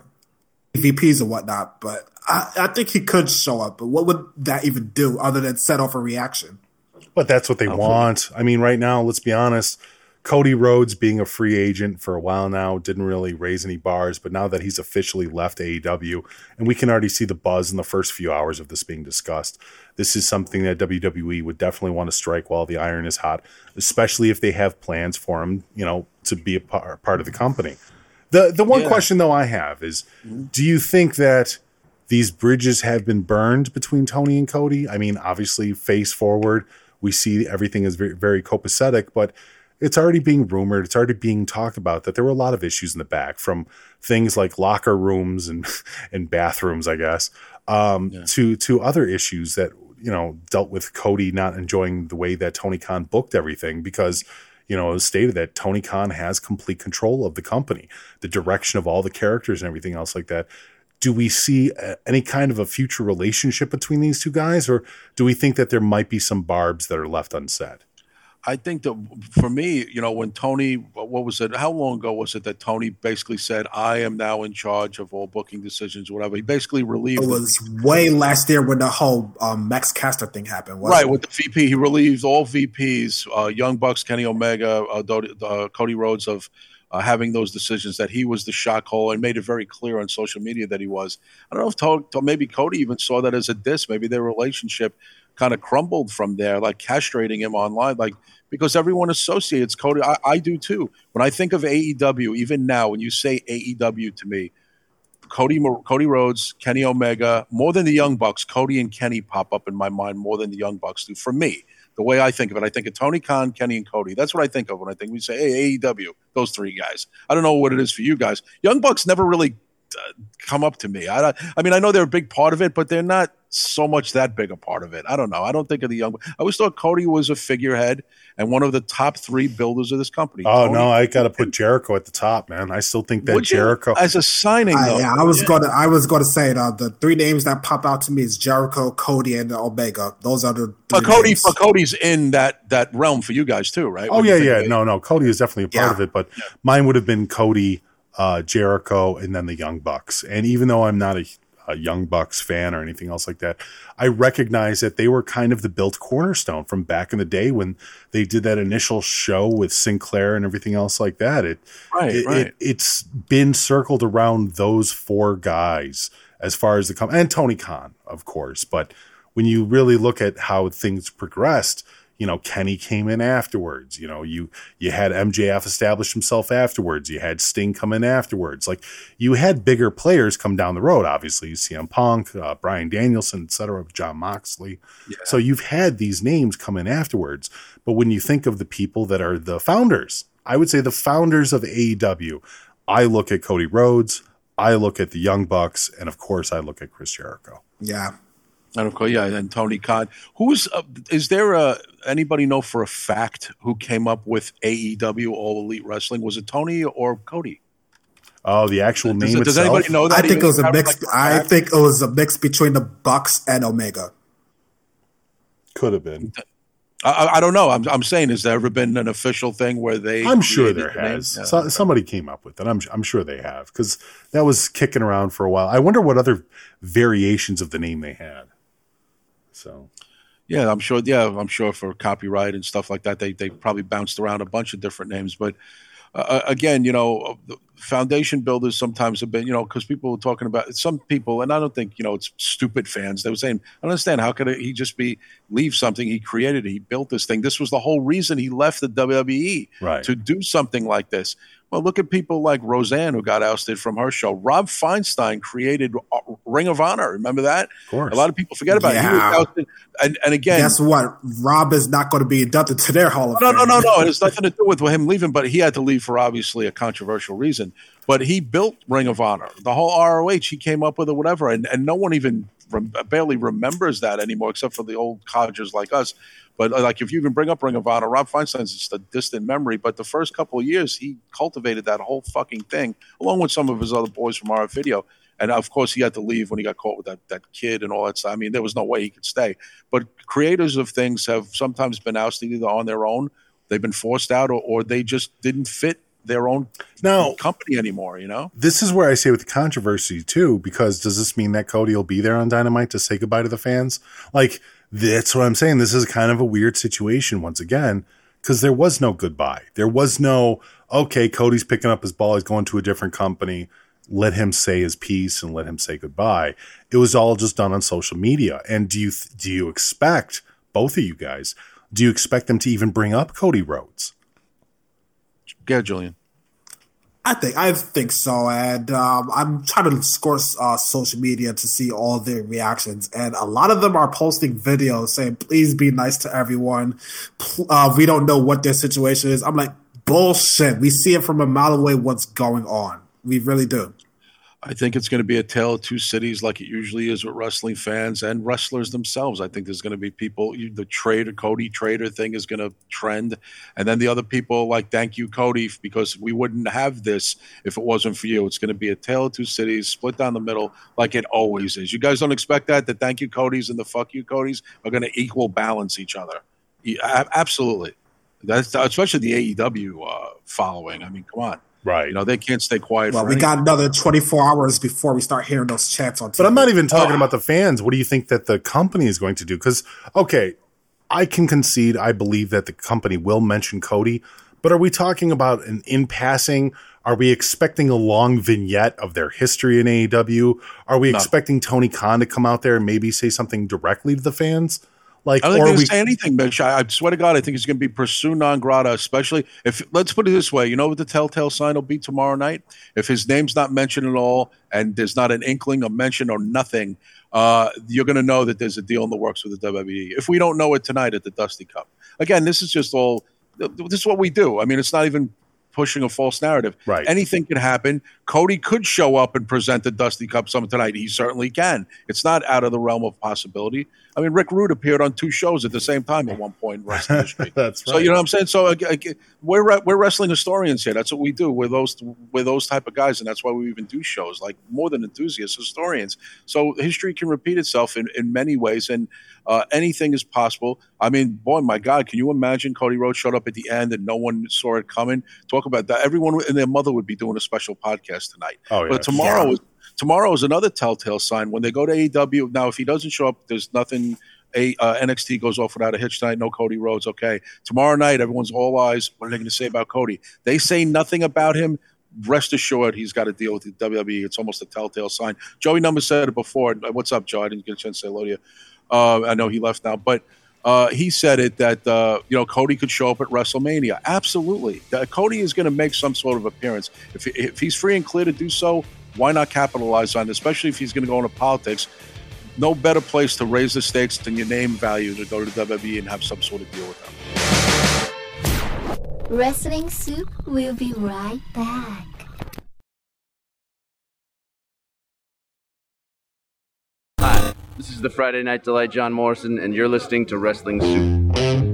[SPEAKER 6] V Ps and whatnot. But I, I think he could show up. But what would that even do other than set off a reaction?
[SPEAKER 4] But that's what they want. I mean, right now, let's be honest. Cody Rhodes being a free agent for a while now didn't really raise any bars, but now that he's officially left A E W, and we can already see the buzz in the first few hours of this being discussed, this is something that W W E would definitely want to strike while the iron is hot, especially if they have plans for him, you know, to be a par- part of the company. The the one
[SPEAKER 5] Yeah.
[SPEAKER 4] question though I have is, do you think that these bridges have been burned between Tony and Cody? I mean, obviously, face forward, we see everything is very, very copacetic, but it's already being rumored, it's already being talked about that there were a lot of issues in the back, from things like locker rooms and and bathrooms, I guess, um,
[SPEAKER 5] Yeah.
[SPEAKER 4] to to other issues that, you know, dealt with Cody not enjoying the way that Tony Khan booked everything, because, you know, it was stated that Tony Khan has complete control of the company, the direction of all the characters and everything else like that. Do we see uh, any kind of a future relationship between these two guys, or do we think that there might be some barbs that are left unsaid?
[SPEAKER 5] I think that for me, you know, when Tony, what was it? How long ago was it that Tony basically said, "I am now in charge of all booking decisions," or whatever? He basically relieved.
[SPEAKER 6] It was way last year when the whole um, Max Caster thing happened. wasn't
[SPEAKER 5] Right,
[SPEAKER 6] it?
[SPEAKER 5] with the V P, he relieved all V Ps, uh, Young Bucks, Kenny Omega, uh, Dodi- uh, Cody Rhodes, of uh, having those decisions, that he was the shock hole, and made it very clear on social media that he was. I don't know if to- to- maybe Cody even saw that as a diss. Maybe their relationship kind of crumbled from there, like castrating him online, like, because everyone associates Cody. I, I do too. When I think of A E W, even now, when you say A E W to me, Cody Cody Rhodes, Kenny Omega, more than the Young Bucks, Cody and Kenny pop up in my mind more than the Young Bucks do. For me, the way I think of it, I think of Tony Khan, Kenny, and Cody. That's what I think of when I think we say, hey, A E W, those three guys. I don't know what it is for you guys. Young Bucks never really uh, come up to me. I, I mean, I know they're a big part of it, but they're not so much that big a part of it. I don't know. I don't think of the Young Bucks. I always thought Cody was a figurehead and one of the top three builders of this company.
[SPEAKER 4] Oh,
[SPEAKER 5] Tony,
[SPEAKER 4] no, I got to put Jericho at the top, man. I still think that
[SPEAKER 5] Would you?
[SPEAKER 4] Jericho.
[SPEAKER 5] As a signing,
[SPEAKER 6] I,
[SPEAKER 5] though.
[SPEAKER 6] yeah, I was gonna, I was gonna say it. Uh, the three names that pop out to me is Jericho, Cody, and Omega. Those are the three
[SPEAKER 5] But Cody,
[SPEAKER 6] names.
[SPEAKER 5] but Cody's in that that realm for you guys too, right?
[SPEAKER 4] Oh,
[SPEAKER 5] When you
[SPEAKER 4] yeah,
[SPEAKER 5] think
[SPEAKER 4] yeah.
[SPEAKER 5] of it.
[SPEAKER 4] No, no. Cody is definitely a part
[SPEAKER 6] Yeah.
[SPEAKER 4] of it, but mine would have been Cody, uh, Jericho, and then the Young Bucks. And even though I'm not a, a Young Bucks fan or anything else like that, I recognize that they were kind of the built cornerstone from back in the day when they did that initial show with Sinclair and everything else like that. It,
[SPEAKER 5] Right,
[SPEAKER 4] it,
[SPEAKER 5] right.
[SPEAKER 4] It, it's been circled around those four guys as far as the com- and Tony Khan, of course. But when you really look at how things progressed, you know, Kenny came in afterwards. You know, you you had M J F establish himself afterwards. You had Sting come in afterwards. Like, you had bigger players come down the road. Obviously, C M Punk, uh, Bryan Danielson, et cetera, John Moxley. So you've had these names come in afterwards. But when you think of the people that are the founders, I would say the founders of A E W, I look at Cody Rhodes, I look at the Young Bucks, and of course, I look at Chris Jericho.
[SPEAKER 6] Yeah.
[SPEAKER 5] And of course, yeah, and Tony Khan. Who's uh, is there a anybody know for a fact who came up with A E W, All Elite Wrestling? Was it Tony or Cody?
[SPEAKER 4] Oh, the actual
[SPEAKER 5] Does,
[SPEAKER 4] name
[SPEAKER 5] does
[SPEAKER 4] itself?
[SPEAKER 5] anybody know that?
[SPEAKER 6] I think it was a
[SPEAKER 5] Have,
[SPEAKER 6] mix.
[SPEAKER 5] like,
[SPEAKER 6] I
[SPEAKER 5] fact?
[SPEAKER 6] think it was a mix between the Bucks and Omega.
[SPEAKER 4] Could have been.
[SPEAKER 5] I, I- I don't know. I'm I'm saying, has there ever been an official thing where they?
[SPEAKER 4] I'm sure
[SPEAKER 5] created
[SPEAKER 4] there
[SPEAKER 5] the name?
[SPEAKER 4] has.
[SPEAKER 5] Yeah.
[SPEAKER 4] So, somebody came up with it. I'm I'm sure they have, because that was kicking around for a while. I wonder what other variations of the name they had. So
[SPEAKER 5] Yeah, I'm sure. Yeah, I'm sure for copyright and stuff like that, they they probably bounced around a bunch of different names. But uh, again, you know, the foundation builders sometimes have been, you know, because people were talking about some people, and I don't think, you know, it's stupid fans. They were saying, I don't understand, how could he just be leave something he created? He built this thing. This was the whole reason he left the W W E,
[SPEAKER 4] Right.
[SPEAKER 5] to do something like this. Well, look at people like Roseanne, who got ousted from her show. Rob Feinstein created uh, Ring of Honor. Remember that?
[SPEAKER 4] Of course.
[SPEAKER 5] A lot of people forget about it. He
[SPEAKER 6] Yeah.
[SPEAKER 5] was ousted. And, and again,
[SPEAKER 6] Guess what? Rob is not going to be inducted to their Hall of
[SPEAKER 5] no,
[SPEAKER 6] Fame.
[SPEAKER 5] no, no, no. It has nothing to do with him leaving, but he had to leave for obviously a controversial reason. But he built Ring of Honor. The whole R O H, he came up with it, whatever. And, and no one even rem- barely remembers that anymore, except for the old codgers like us. But uh, like, if you even bring up Ring of Honor, Rob Feinstein's just a distant memory. But the first couple of years, he cultivated that whole fucking thing, along with some of his other boys from R F Video. And of course, he had to leave when he got caught with that, that kid and all that stuff. I mean, there was no way he could stay. But creators of things have sometimes been ousted either on their own, they've been forced out, or, or they just didn't fit their own
[SPEAKER 4] now,
[SPEAKER 5] company anymore, you know?
[SPEAKER 4] This is where I say with the controversy, too, because does this mean that Cody will be there on Dynamite to say goodbye to the fans? Like, that's what I'm saying. This is kind of a weird situation once again, because there was no goodbye. There was no, okay, Cody's picking up his ball, he's going to a different company, let him say his piece and let him say goodbye. It was all just done on social media. And do you do you expect, both of you guys, do you expect them to even bring up Cody Rhodes?
[SPEAKER 5] Yeah, Julian.
[SPEAKER 6] I think I think so, and um, I'm trying to score uh, social media to see all their reactions, and a lot of them are posting videos saying, "Please be nice to everyone." Uh, we don't know what their situation is. I'm like, bullshit. We see it from a mile away. What's going on? We really do.
[SPEAKER 5] I think it's going to be a tale of two cities, like it usually is with wrestling fans and wrestlers themselves. I think there's going to be people, the Trader, Cody Trader thing is going to trend. And then the other people like, thank you, Cody, because we wouldn't have this if it wasn't for you. It's going to be a tale of two cities, split down the middle, like it always is. You guys don't expect that? The thank you, Codys and the fuck you, Codys are going to equal balance each other. Yeah, absolutely. That's especially the A E W uh, following. I mean, come on.
[SPEAKER 4] Right.
[SPEAKER 5] You know, they can't stay quiet.
[SPEAKER 6] Well,
[SPEAKER 5] for
[SPEAKER 6] we
[SPEAKER 5] anything.
[SPEAKER 6] got another twenty-four hours before we start hearing those chants on T V.
[SPEAKER 4] But I'm not even talking
[SPEAKER 5] Oh.
[SPEAKER 4] about the fans. What do you think that the company is going to do? Because, okay, I can concede, I believe that the company will mention Cody, but are we talking about an in passing? Are we expecting a long vignette of their history in A E W? Are we
[SPEAKER 5] No.
[SPEAKER 4] expecting Tony Khan to come out there and maybe say something directly to the fans? Like,
[SPEAKER 5] I don't think
[SPEAKER 4] or
[SPEAKER 5] they're
[SPEAKER 4] we
[SPEAKER 5] going to say anything, Mitch. I, I swear to God, I think it's going to be pursue non grata, especially if, let's put it this way, you know what the telltale sign will be tomorrow night? If his name's not mentioned at all and there's not an inkling, a mention, or nothing, uh, you're going to know that there's a deal in the works with the W W E. If we don't know it tonight at the Dusty Cup. Again, this is just all, this is what we do. I mean, it's not even pushing a false narrative.
[SPEAKER 4] Right.
[SPEAKER 5] Anything can happen. Cody could show up and present the Dusty Cup some tonight. He certainly can. It's not out of the realm of possibility. I mean, Rick Rude appeared on two shows at the same time at one point in wrestling history.
[SPEAKER 4] That's right.
[SPEAKER 5] So you know what I'm saying? So uh, uh, we're re- we're wrestling historians here. That's what we do. We're those we're those type of guys, and that's why we even do shows like more than enthusiasts, historians. So history can repeat itself in, in many ways, and uh, anything is possible. I mean, boy, my God, can you imagine Cody Rhodes showed up at the end and no one saw it coming? Talk about that. Everyone and their mother would be doing a special podcast tonight.
[SPEAKER 4] Oh, yeah.
[SPEAKER 5] But tomorrow
[SPEAKER 6] Yeah.
[SPEAKER 5] is tomorrow is another telltale sign. When they go to A E W, now if he doesn't show up, there's nothing. A uh, N X T goes off without a hitch tonight. No Cody Rhodes. Okay, tomorrow night, everyone's all eyes. What are they going to say about Cody? They say nothing about him. Rest assured, he's got to deal with the W W E. It's almost a telltale sign. Joey Number said it before. What's up, Joe? I didn't get a chance to say hello to you. Uh, I know he left now, but uh, he said it that uh, you know Cody could show up at WrestleMania. Absolutely, uh, Cody is going to make some sort of appearance. If if he's free and clear to do so, why not capitalize on it? Especially if he's going to go into politics. No better place to raise the stakes than your name value to go to the W W E and have some sort of deal with them.
[SPEAKER 8] Wrestling Soup will be right back.
[SPEAKER 9] Hi, this is the Friday Night Delight, John Morrison, and you're listening to Wrestling Soup.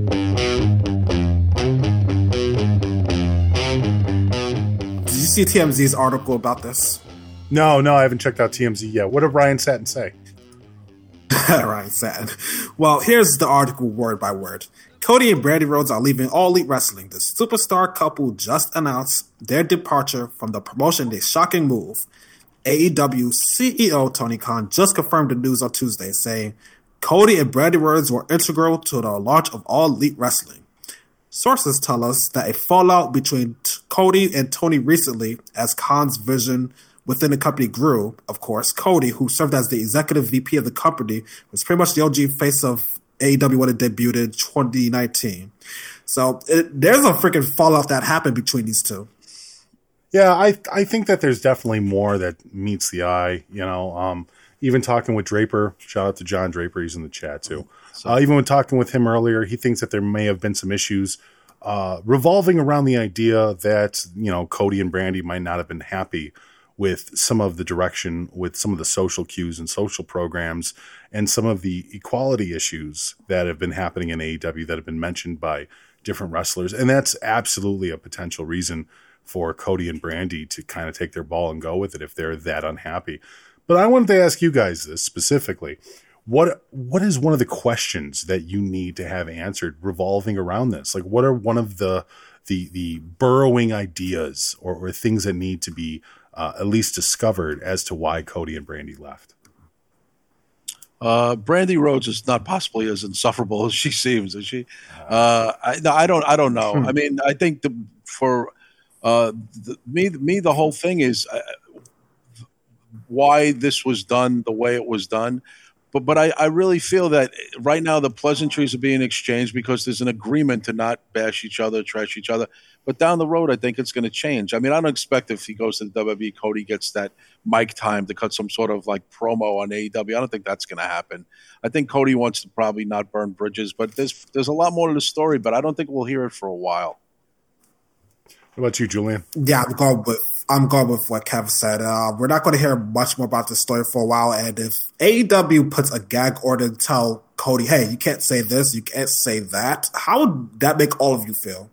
[SPEAKER 6] Did you see T M Z's article about this?
[SPEAKER 4] No, no, I haven't checked out T M Z yet. What did Ryan Satin say?
[SPEAKER 6] Right, sad. Well, here's the article word by word. Cody and Brandi Rhodes are leaving All Elite Wrestling. The superstar couple just announced their departure from the promotion. A shocking move. A E W C E O Tony Khan just confirmed the news on Tuesday, saying Cody and Brandi Rhodes were integral to the launch of All Elite Wrestling. Sources tell us that a fallout between t- Cody and Tony recently, as Khan's vision within the company grew. Of course, Cody, who served as the executive V P of the company, was pretty much the O G face of A E W when it debuted in twenty nineteen. So it, there's a freaking fallout that happened between these two.
[SPEAKER 4] Yeah, I I think that there's definitely more that meets the eye. You know, um, even talking with Draper, shout out to John Draper, he's in the chat too. Uh, even when talking with him earlier, he thinks that there may have been some issues uh, revolving around the idea that, you know, Cody and Brandi might not have been happy with some of the direction, with some of the social cues and social programs, and some of the equality issues that have been happening in A E W that have been mentioned by different wrestlers. And that's absolutely a potential reason for Cody and Brandi to kind of take their ball and go with it if they're that unhappy. But I wanted to ask you guys this specifically. What what is one of the questions that you need to have answered revolving around this? Like, what are one of the the the burrowing ideas or, or things that need to be uh, at least discovered as to why Cody and Brandi left?
[SPEAKER 5] Uh, Brandi Rhodes is not possibly as insufferable as she seems, is she? Uh, I, no, I don't. I don't know. I mean, I think the, for uh, the, me, me, the whole thing is uh, why this was done the way it was done. But but I, I really feel that right now the pleasantries are being exchanged because there's an agreement to not bash each other, trash each other. But down the road, I think it's going to change. I mean, I don't expect if he goes to the W W E, Cody gets that mic time to cut some sort of like promo on A E W. I don't think that's going to happen. I think Cody wants to probably not burn bridges, but there's there's a lot more to the story. But I don't think we'll hear it for a while.
[SPEAKER 4] What about you, Julian?
[SPEAKER 6] Yeah, I'm going with I'm going with what Kev said. Uh, we're not going to hear much more about this story for a while. And if A E W puts a gag order to tell Cody, hey, you can't say this, you can't say that, how would that make all of you feel?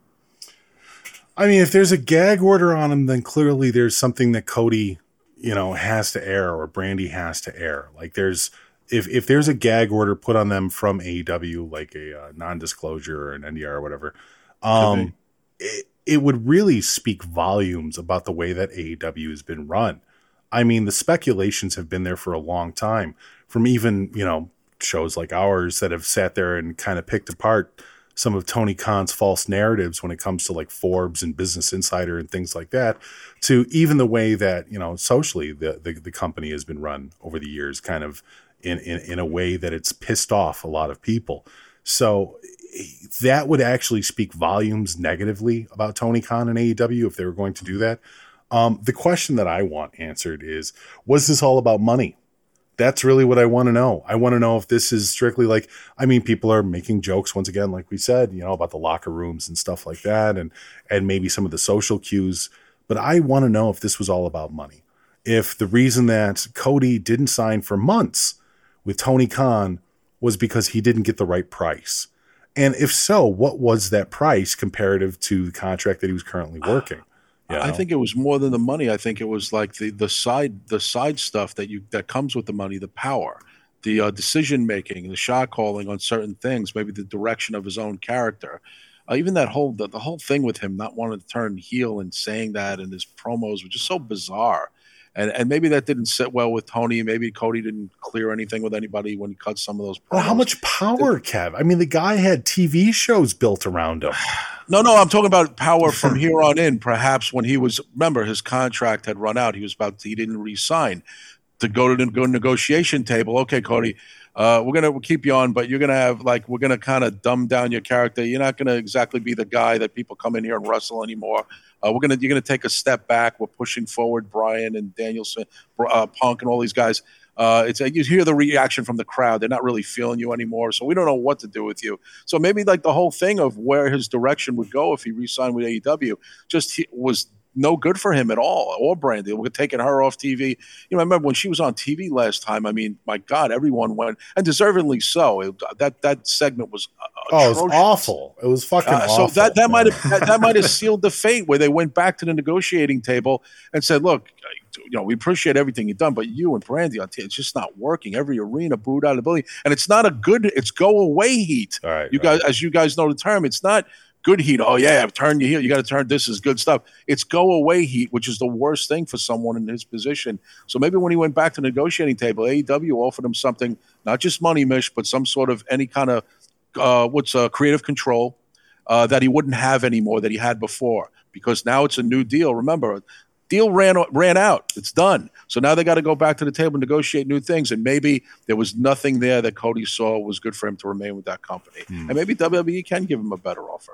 [SPEAKER 4] I mean, if there's a gag order on him, then clearly there's something that Cody, you know, has to air or Brandi has to air. Like there's, if, if there's a gag order put on them from A E W, like a uh, non-disclosure or an N D R or whatever, um, it, it would really speak volumes about the way that A E W has been run. I mean, the speculations have been there for a long time from even, you know, shows like ours that have sat there and kind of picked apart some of Tony Khan's false narratives when it comes to like Forbes and Business Insider and things like that, to even the way that, you know, socially the, the, the company has been run over the years, kind of in, in, in a way that it's pissed off a lot of people. So that would actually speak volumes negatively about Tony Khan and A E W if they were going to do that. Um, the question that I want answered is, was this all about money? That's really what I want to know. I want to know if this is strictly like, I mean, people are making jokes once again, like we said, you know, about the locker rooms and stuff like that, and and maybe some of the social cues. But I want to know if this was all about money. If the reason that Cody didn't sign for months with Tony Khan was because he didn't get the right price. And if so, what was that price comparative to the contract that he was currently working? You know?
[SPEAKER 5] I think it was more than the money. I think it was like the, the side the side stuff that you that comes with the money, the power, the uh, decision making, the shot calling on certain things, maybe the direction of his own character. Uh, even that whole the, the whole thing with him not wanting to turn heel and saying that in his promos was just so bizarre. And and maybe that didn't sit well with Tony. Maybe Cody didn't clear anything with anybody when he cut some of those promos.
[SPEAKER 4] Well, how much power, Kev? I mean, the guy had T V shows built around him.
[SPEAKER 5] No, no, I'm talking about power from here on in. Perhaps when he was, remember, his contract had run out. He was about to, he didn't re-sign to go to the go negotiation table. Okay, Cody, uh, we're gonna keep you on, but you're gonna have like we're gonna kind of dumb down your character. You're not gonna exactly be the guy that people come in here and wrestle anymore. Uh, we're gonna you're gonna take a step back. We're pushing forward, Brian and Danielson, uh, Punk, and all these guys. Uh, it's you hear the reaction from the crowd. They're not really feeling you anymore, so we don't know what to do with you. So maybe like the whole thing of where his direction would go if he re-signed with A E W just he, was no good for him at all, or Brandi. We're taking her off T V. You know, I remember when she was on T V last time. I mean, my God, everyone went, and deservedly so. It, that that segment was uh,
[SPEAKER 4] oh, it was awful. It was fucking uh, awful.
[SPEAKER 5] So that that might have that, that might have sealed the fate where they went back to the negotiating table and said, "Look, you know, we appreciate everything you've done, but you and Brandi on T V, it's just not working. Every arena booed out of the building, and it's not a good. It's go away heat.
[SPEAKER 4] All right,
[SPEAKER 5] you
[SPEAKER 4] right.
[SPEAKER 5] guys, as you guys know the term, it's not." Good heat. Oh, yeah, turn your heel. You got to turn. This is good stuff. It's go away heat, which is the worst thing for someone in his position. So maybe when he went back to the negotiating table, A E W offered him something, not just money, Mish, but some sort of any kind of uh, what's uh, creative control uh, that he wouldn't have anymore that he had before, because now it's a new deal. Remember, deal ran ran out. It's done. So now they got to go back to the table and negotiate new things. And maybe there was nothing there that Cody saw was good for him to remain with that company. Hmm. And maybe W W E can give him a better offer.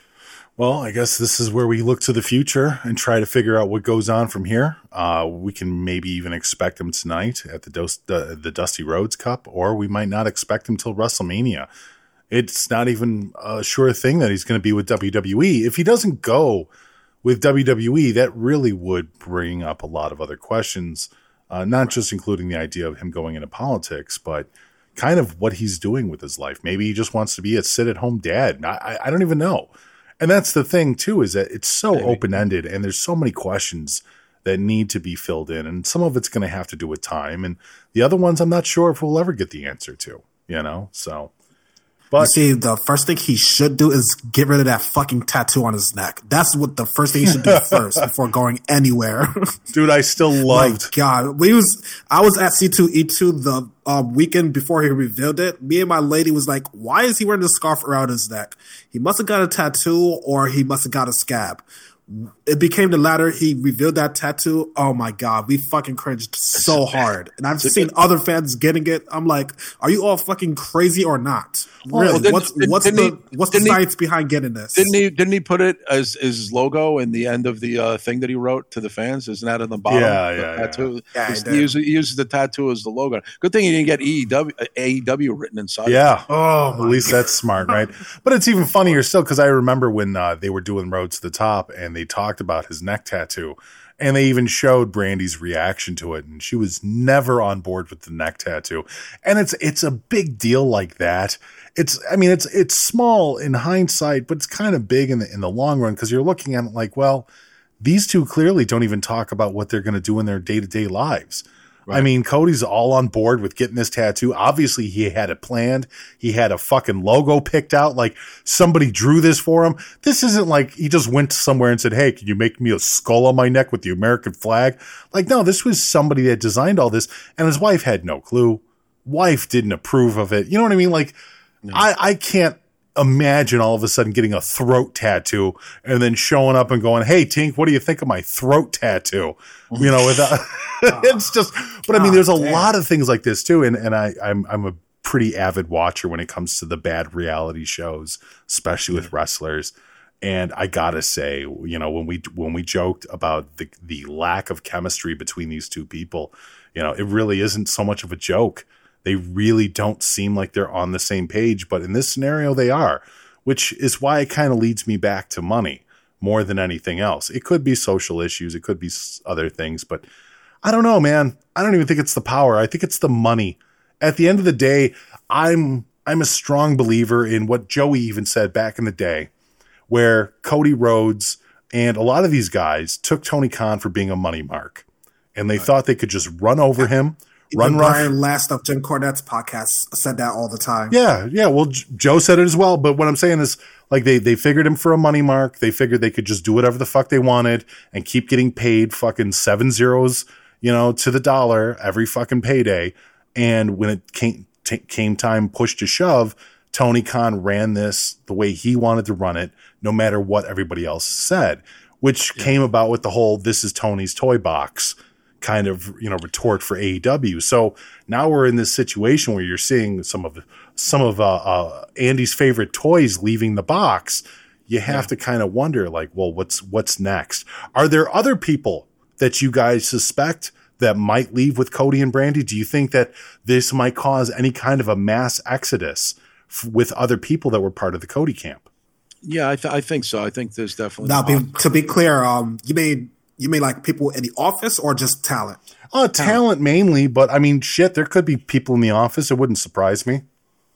[SPEAKER 4] Well, I guess this is where we look to the future and try to figure out what goes on from here. Uh, we can maybe even expect him tonight at the, Dos- the the Dusty Rhodes Cup, or we might not expect him till WrestleMania. It's not even a sure thing that he's going to be with W W E. If he doesn't go with W W E, that really would bring up a lot of other questions, uh, not just including the idea of him going into politics, but kind of what he's doing with his life. Maybe he just wants to be a sit-at-home dad. I, I don't even know. And that's the thing, too, is that it's so Maybe. open-ended, and there's so many questions that need to be filled in. And some of it's going to have to do with time. And the other ones, I'm not sure if we'll ever get the answer to, you know? So, but
[SPEAKER 6] you see, the first thing he should do is get rid of that fucking tattoo on his neck. That's what the first thing he should do first before going anywhere.
[SPEAKER 4] Dude, I still loved.
[SPEAKER 6] My God, we was I was at C two E two the um, weekend before he revealed it. Me and my lady was like, "Why is he wearing the scarf around his neck? He must have got a tattoo, or he must have got a scab." It became the latter. He revealed that tattoo. Oh my God, we fucking cringed so hard. And I've seen other fans getting it. I'm like, are you all fucking crazy or not? Really?
[SPEAKER 5] Well, didn't-
[SPEAKER 6] what's
[SPEAKER 5] didn't-
[SPEAKER 6] what's
[SPEAKER 5] didn't
[SPEAKER 6] the
[SPEAKER 5] he-
[SPEAKER 6] what's the
[SPEAKER 5] didn't he-
[SPEAKER 6] science behind getting this?
[SPEAKER 5] Didn't he? Didn't he put it as, as his logo in the end of the uh, thing that he wrote to the fans? Isn't that in the bottom?
[SPEAKER 4] Yeah,
[SPEAKER 5] the
[SPEAKER 4] yeah,
[SPEAKER 5] tattoo.
[SPEAKER 6] yeah.
[SPEAKER 5] He's-
[SPEAKER 6] Yeah,
[SPEAKER 5] he,
[SPEAKER 6] he
[SPEAKER 5] uses, he uses the tattoo as the logo. Good thing he didn't get E E W, A E W written inside.
[SPEAKER 4] Yeah.
[SPEAKER 6] Oh,
[SPEAKER 4] At least that's smart, right? But it's even funnier still because I remember when uh, they were doing Road to the Top and they talked about his neck tattoo. And they even showed Brandy's reaction to it, and she was never on board with the neck tattoo. And it's it's a big deal like that. It's I mean it's it's small in hindsight, but it's kind of big in the in the long run because you're looking at it like, well, these two clearly don't even talk about what they're going to do in their day to day lives. I mean, Cody's all on board with getting this tattoo. Obviously, he had it planned. He had a fucking logo picked out. Like, somebody drew this for him. This isn't like he just went somewhere and said, hey, can you make me a skull on my neck with the American flag? Like, no, this was somebody that designed all this, and his wife had no clue. Wife didn't approve of it. You know what I mean? Like, no. I, I can't imagine all of a sudden getting a throat tattoo and then showing up and going, hey, Tink, what do you think of my throat tattoo? You know, without, it's just, but I mean, there's a lot of things like this too. And, and I, I'm, I'm a pretty avid watcher when it comes to the bad reality shows, especially with wrestlers. And I gotta say, you know, when we, when we joked about the, the lack of chemistry between these two people, you know, it really isn't so much of a joke. They really don't seem like they're on the same page, but in this scenario, they are, which is why it kind of leads me back to money more than anything else. It could be social issues. It could be other things, but I don't know, man. I don't even think it's the power. I think it's the money. At the end of the day, I'm, I'm a strong believer in what Joey even said back in the day, where Cody Rhodes and a lot of these guys took Tony Khan for being a money mark, and they right. thought they could just run over him. Run
[SPEAKER 6] Brian Last of Jim Cornette's podcast said that all the time.
[SPEAKER 4] Yeah, yeah. Well, J- Joe said it as well. But what I'm saying is, like, they they figured him for a money mark. They figured they could just do whatever the fuck they wanted and keep getting paid fucking seven zeros, you know, to the dollar every fucking payday. And when it came t- came time push to shove, Tony Khan ran this the way he wanted to run it, no matter what everybody else said, which yeah. came about with the whole "this is Tony's toy box" kind of, you know, retort for A E W. So now we're in this situation where you're seeing some of some of uh, uh, Andy's favorite toys leaving the box. You have yeah. to kind of wonder, like, well, what's what's next? Are there other people that you guys suspect that might leave with Cody and Brandy? Do you think that this might cause any kind of a mass exodus f- with other people that were part of the Cody camp?
[SPEAKER 5] Yeah, I, th- I think so. I think there's definitely.
[SPEAKER 6] Now, be, to be clear, um, you mean. You mean like people in the office or just talent?
[SPEAKER 4] Oh, talent, talent mainly, but I mean, shit, there could be people in the office. It wouldn't surprise me.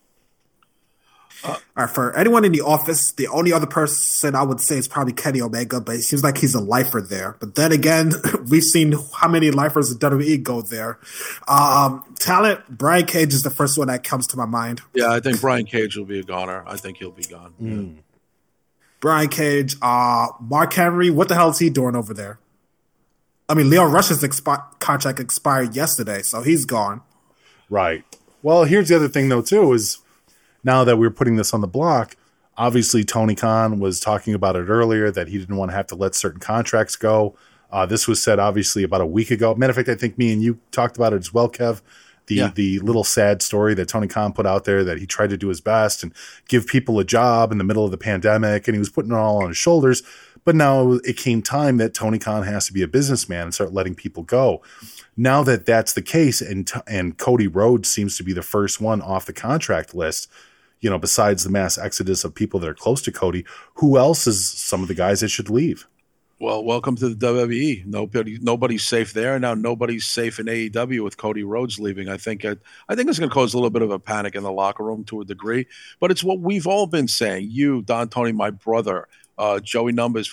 [SPEAKER 6] Uh, all right, for anyone in the office, the only other person I would say is probably Kenny Omega, but it seems like he's a lifer there. But then again, we've seen how many lifers in W W E go there. Um, talent, Brian Cage is the first one that comes to my mind.
[SPEAKER 5] Yeah, I think Brian Cage will be a goner. I think he'll be gone.
[SPEAKER 4] Mm.
[SPEAKER 5] Yeah.
[SPEAKER 6] Brian Cage, uh, Mark Henry, what the hell is he doing over there? I mean, Leo Rush's expi- contract expired yesterday, so he's gone.
[SPEAKER 4] Right. Well, here's the other thing, though, too, is now that we're putting this on the block, obviously Tony Khan was talking about it earlier, that he didn't want to have to let certain contracts go. Uh, this was said, obviously, about a week ago. Matter of fact, I think me and you talked about it as well, Kev. The, yeah. the little sad story that Tony Khan put out there, that he tried to do his best and give people a job in the middle of the pandemic, and he was putting it all on his shoulders. But now it came time that Tony Khan has to be a businessman and start letting people go. Now that that's the case, and and Cody Rhodes seems to be the first one off the contract list, you know, besides the mass exodus of people that are close to Cody, who else is some of the guys that should leave?
[SPEAKER 5] Well, welcome to the W W E. Nobody, nobody's safe there. Now nobody's safe in A E W with Cody Rhodes leaving. I think it, I think it's going to cause a little bit of a panic in the locker room to a degree. But it's what we've all been saying. You, Don Tony, my brother, uh, Joey Numbers. But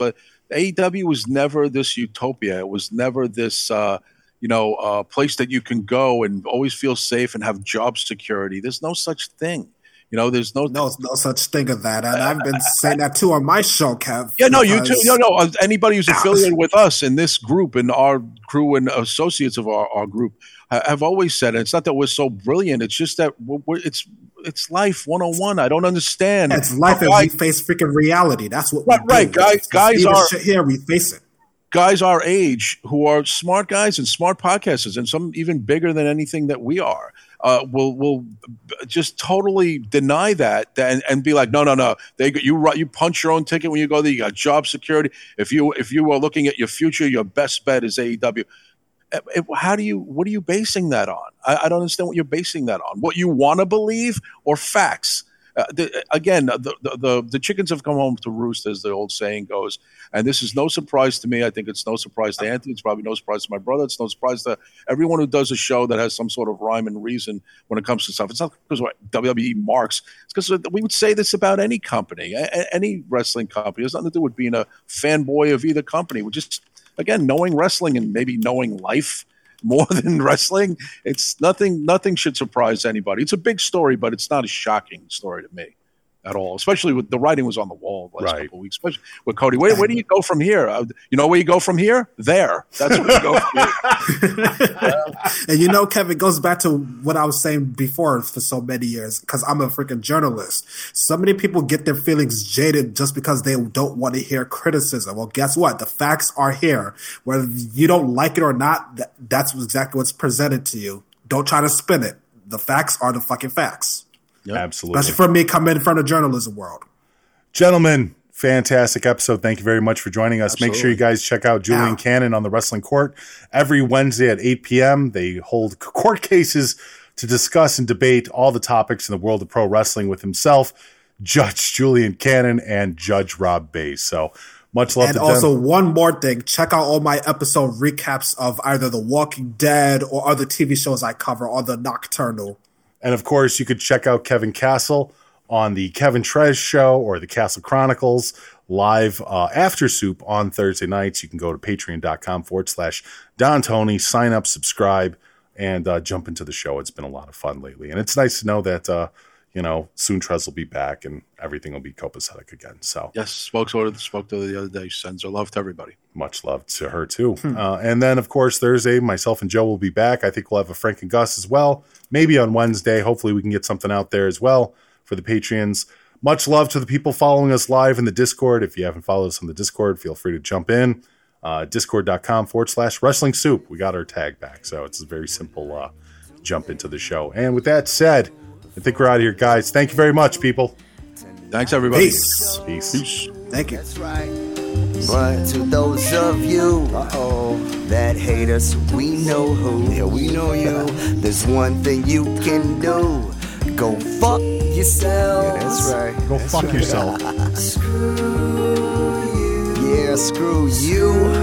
[SPEAKER 5] A E W was never this utopia. It was never this, uh, you know, uh, place that you can go and always feel safe and have job security. There's no such thing. You know, there's no
[SPEAKER 6] no no such thing of that, and I've been saying that too on my show, Kev.
[SPEAKER 5] Yeah, no, you too. No, no. Anybody who's affiliated with us in this group and our crew and associates of our, our group have always said it. It's not that we're so brilliant. It's just that we're, it's it's life one oh one. I don't understand.
[SPEAKER 6] It's life, and we face freaking reality. That's what
[SPEAKER 5] right,
[SPEAKER 6] we do.
[SPEAKER 5] right. Guys, guys are
[SPEAKER 6] shit here. We face it.
[SPEAKER 5] Guys our age who are smart guys and smart podcasters, and some even bigger than anything that we are, uh, will will just totally deny that and, and be like, no, no, no. They you you punch your own ticket when you go there. You got job security. If you if you are looking at your future, your best bet is A E W. How do you? What are you basing that on? I, I don't understand what you're basing that on. What you want to believe or facts? Uh, the, again, the, the the the chickens have come home to roost, as the old saying goes. And this is no surprise to me. I think it's no surprise to Anthony. It's probably no surprise to my brother. It's no surprise to everyone who does a show that has some sort of rhyme and reason when it comes to stuff. It's not because what W W E marks. It's because we would say this about any company, a- any wrestling company. It has nothing to do with being a fanboy of either company. We just, again, knowing wrestling and maybe knowing life more than wrestling. It's nothing. Nothing should surprise anybody. It's a big story, but it's not a shocking story to me at all. Especially with the writing was on the wall the last
[SPEAKER 4] Right.
[SPEAKER 5] couple of weeks. Especially with Cody. Where, where do you go from here? Uh, you know where you go from here? There. That's where you go from here.
[SPEAKER 6] And you know, Kevin, it goes back to what I was saying before for so many years, because I'm a freaking journalist. So many people get their feelings jaded just because they don't want to hear criticism. Well, guess what? The facts are here. Whether you don't like it or not, that, that's exactly what's presented to you. Don't try to spin it. The facts are the fucking facts.
[SPEAKER 4] Yep. Absolutely.
[SPEAKER 6] Especially for me coming from the journalism world.
[SPEAKER 4] Gentlemen, fantastic episode. Thank you very much for joining us.
[SPEAKER 6] Absolutely.
[SPEAKER 4] Make sure you guys check out Julian
[SPEAKER 6] Ow.
[SPEAKER 4] Cannon on the Wrestling Court every Wednesday at eight p.m. They hold court cases to discuss and debate all the topics in the world of pro wrestling with himself, Judge Julian Cannon, and Judge Rob Bass. So much love
[SPEAKER 6] And
[SPEAKER 4] to
[SPEAKER 6] also,
[SPEAKER 4] them.
[SPEAKER 6] one more thing. Check out all my episode recaps of either The Walking Dead or other T V shows I cover on the Nocturnal.
[SPEAKER 4] And of course, you could check out Kevin Castle on the Kevin Trez Show or the Castle Chronicles live uh, after Soup on Thursday nights. You can go to patreon.com forward slash Don Tony, sign up, subscribe, and uh, jump into the show. It's been a lot of fun lately. And it's nice to know that, uh, you know, soon Trez will be back and everything will be copacetic again. So
[SPEAKER 5] Yes, spoke to her, spoke to her the other day. She sends her love to everybody.
[SPEAKER 4] much love to her too. Uh, and then, of course, Thursday, myself and Joe will be back. I think we'll have a Frank and Gus as well. Maybe on Wednesday. Hopefully we can get something out there as well for the Patreons. Much love to the people following us live in the Discord. If you haven't followed us on the Discord, feel free to jump in. Uh, Discord.com forward slash Wrestling Soup. We got our tag back. So it's a very simple uh, jump into the show. And with that said, I think we're out of here, guys. Thank you very much, people.
[SPEAKER 5] Thanks, everybody.
[SPEAKER 6] Peace.
[SPEAKER 4] Peace.
[SPEAKER 5] Peace.
[SPEAKER 6] Thank you.
[SPEAKER 10] That's right. But to those of you uh-oh, that hate us, we know who. Yeah, we know you. There's one thing you can do. Go fuck yourself. Yeah, that's right.
[SPEAKER 4] Go
[SPEAKER 10] that's
[SPEAKER 4] fuck
[SPEAKER 10] right.
[SPEAKER 4] yourself.
[SPEAKER 10] Screw you. Yeah, screw you.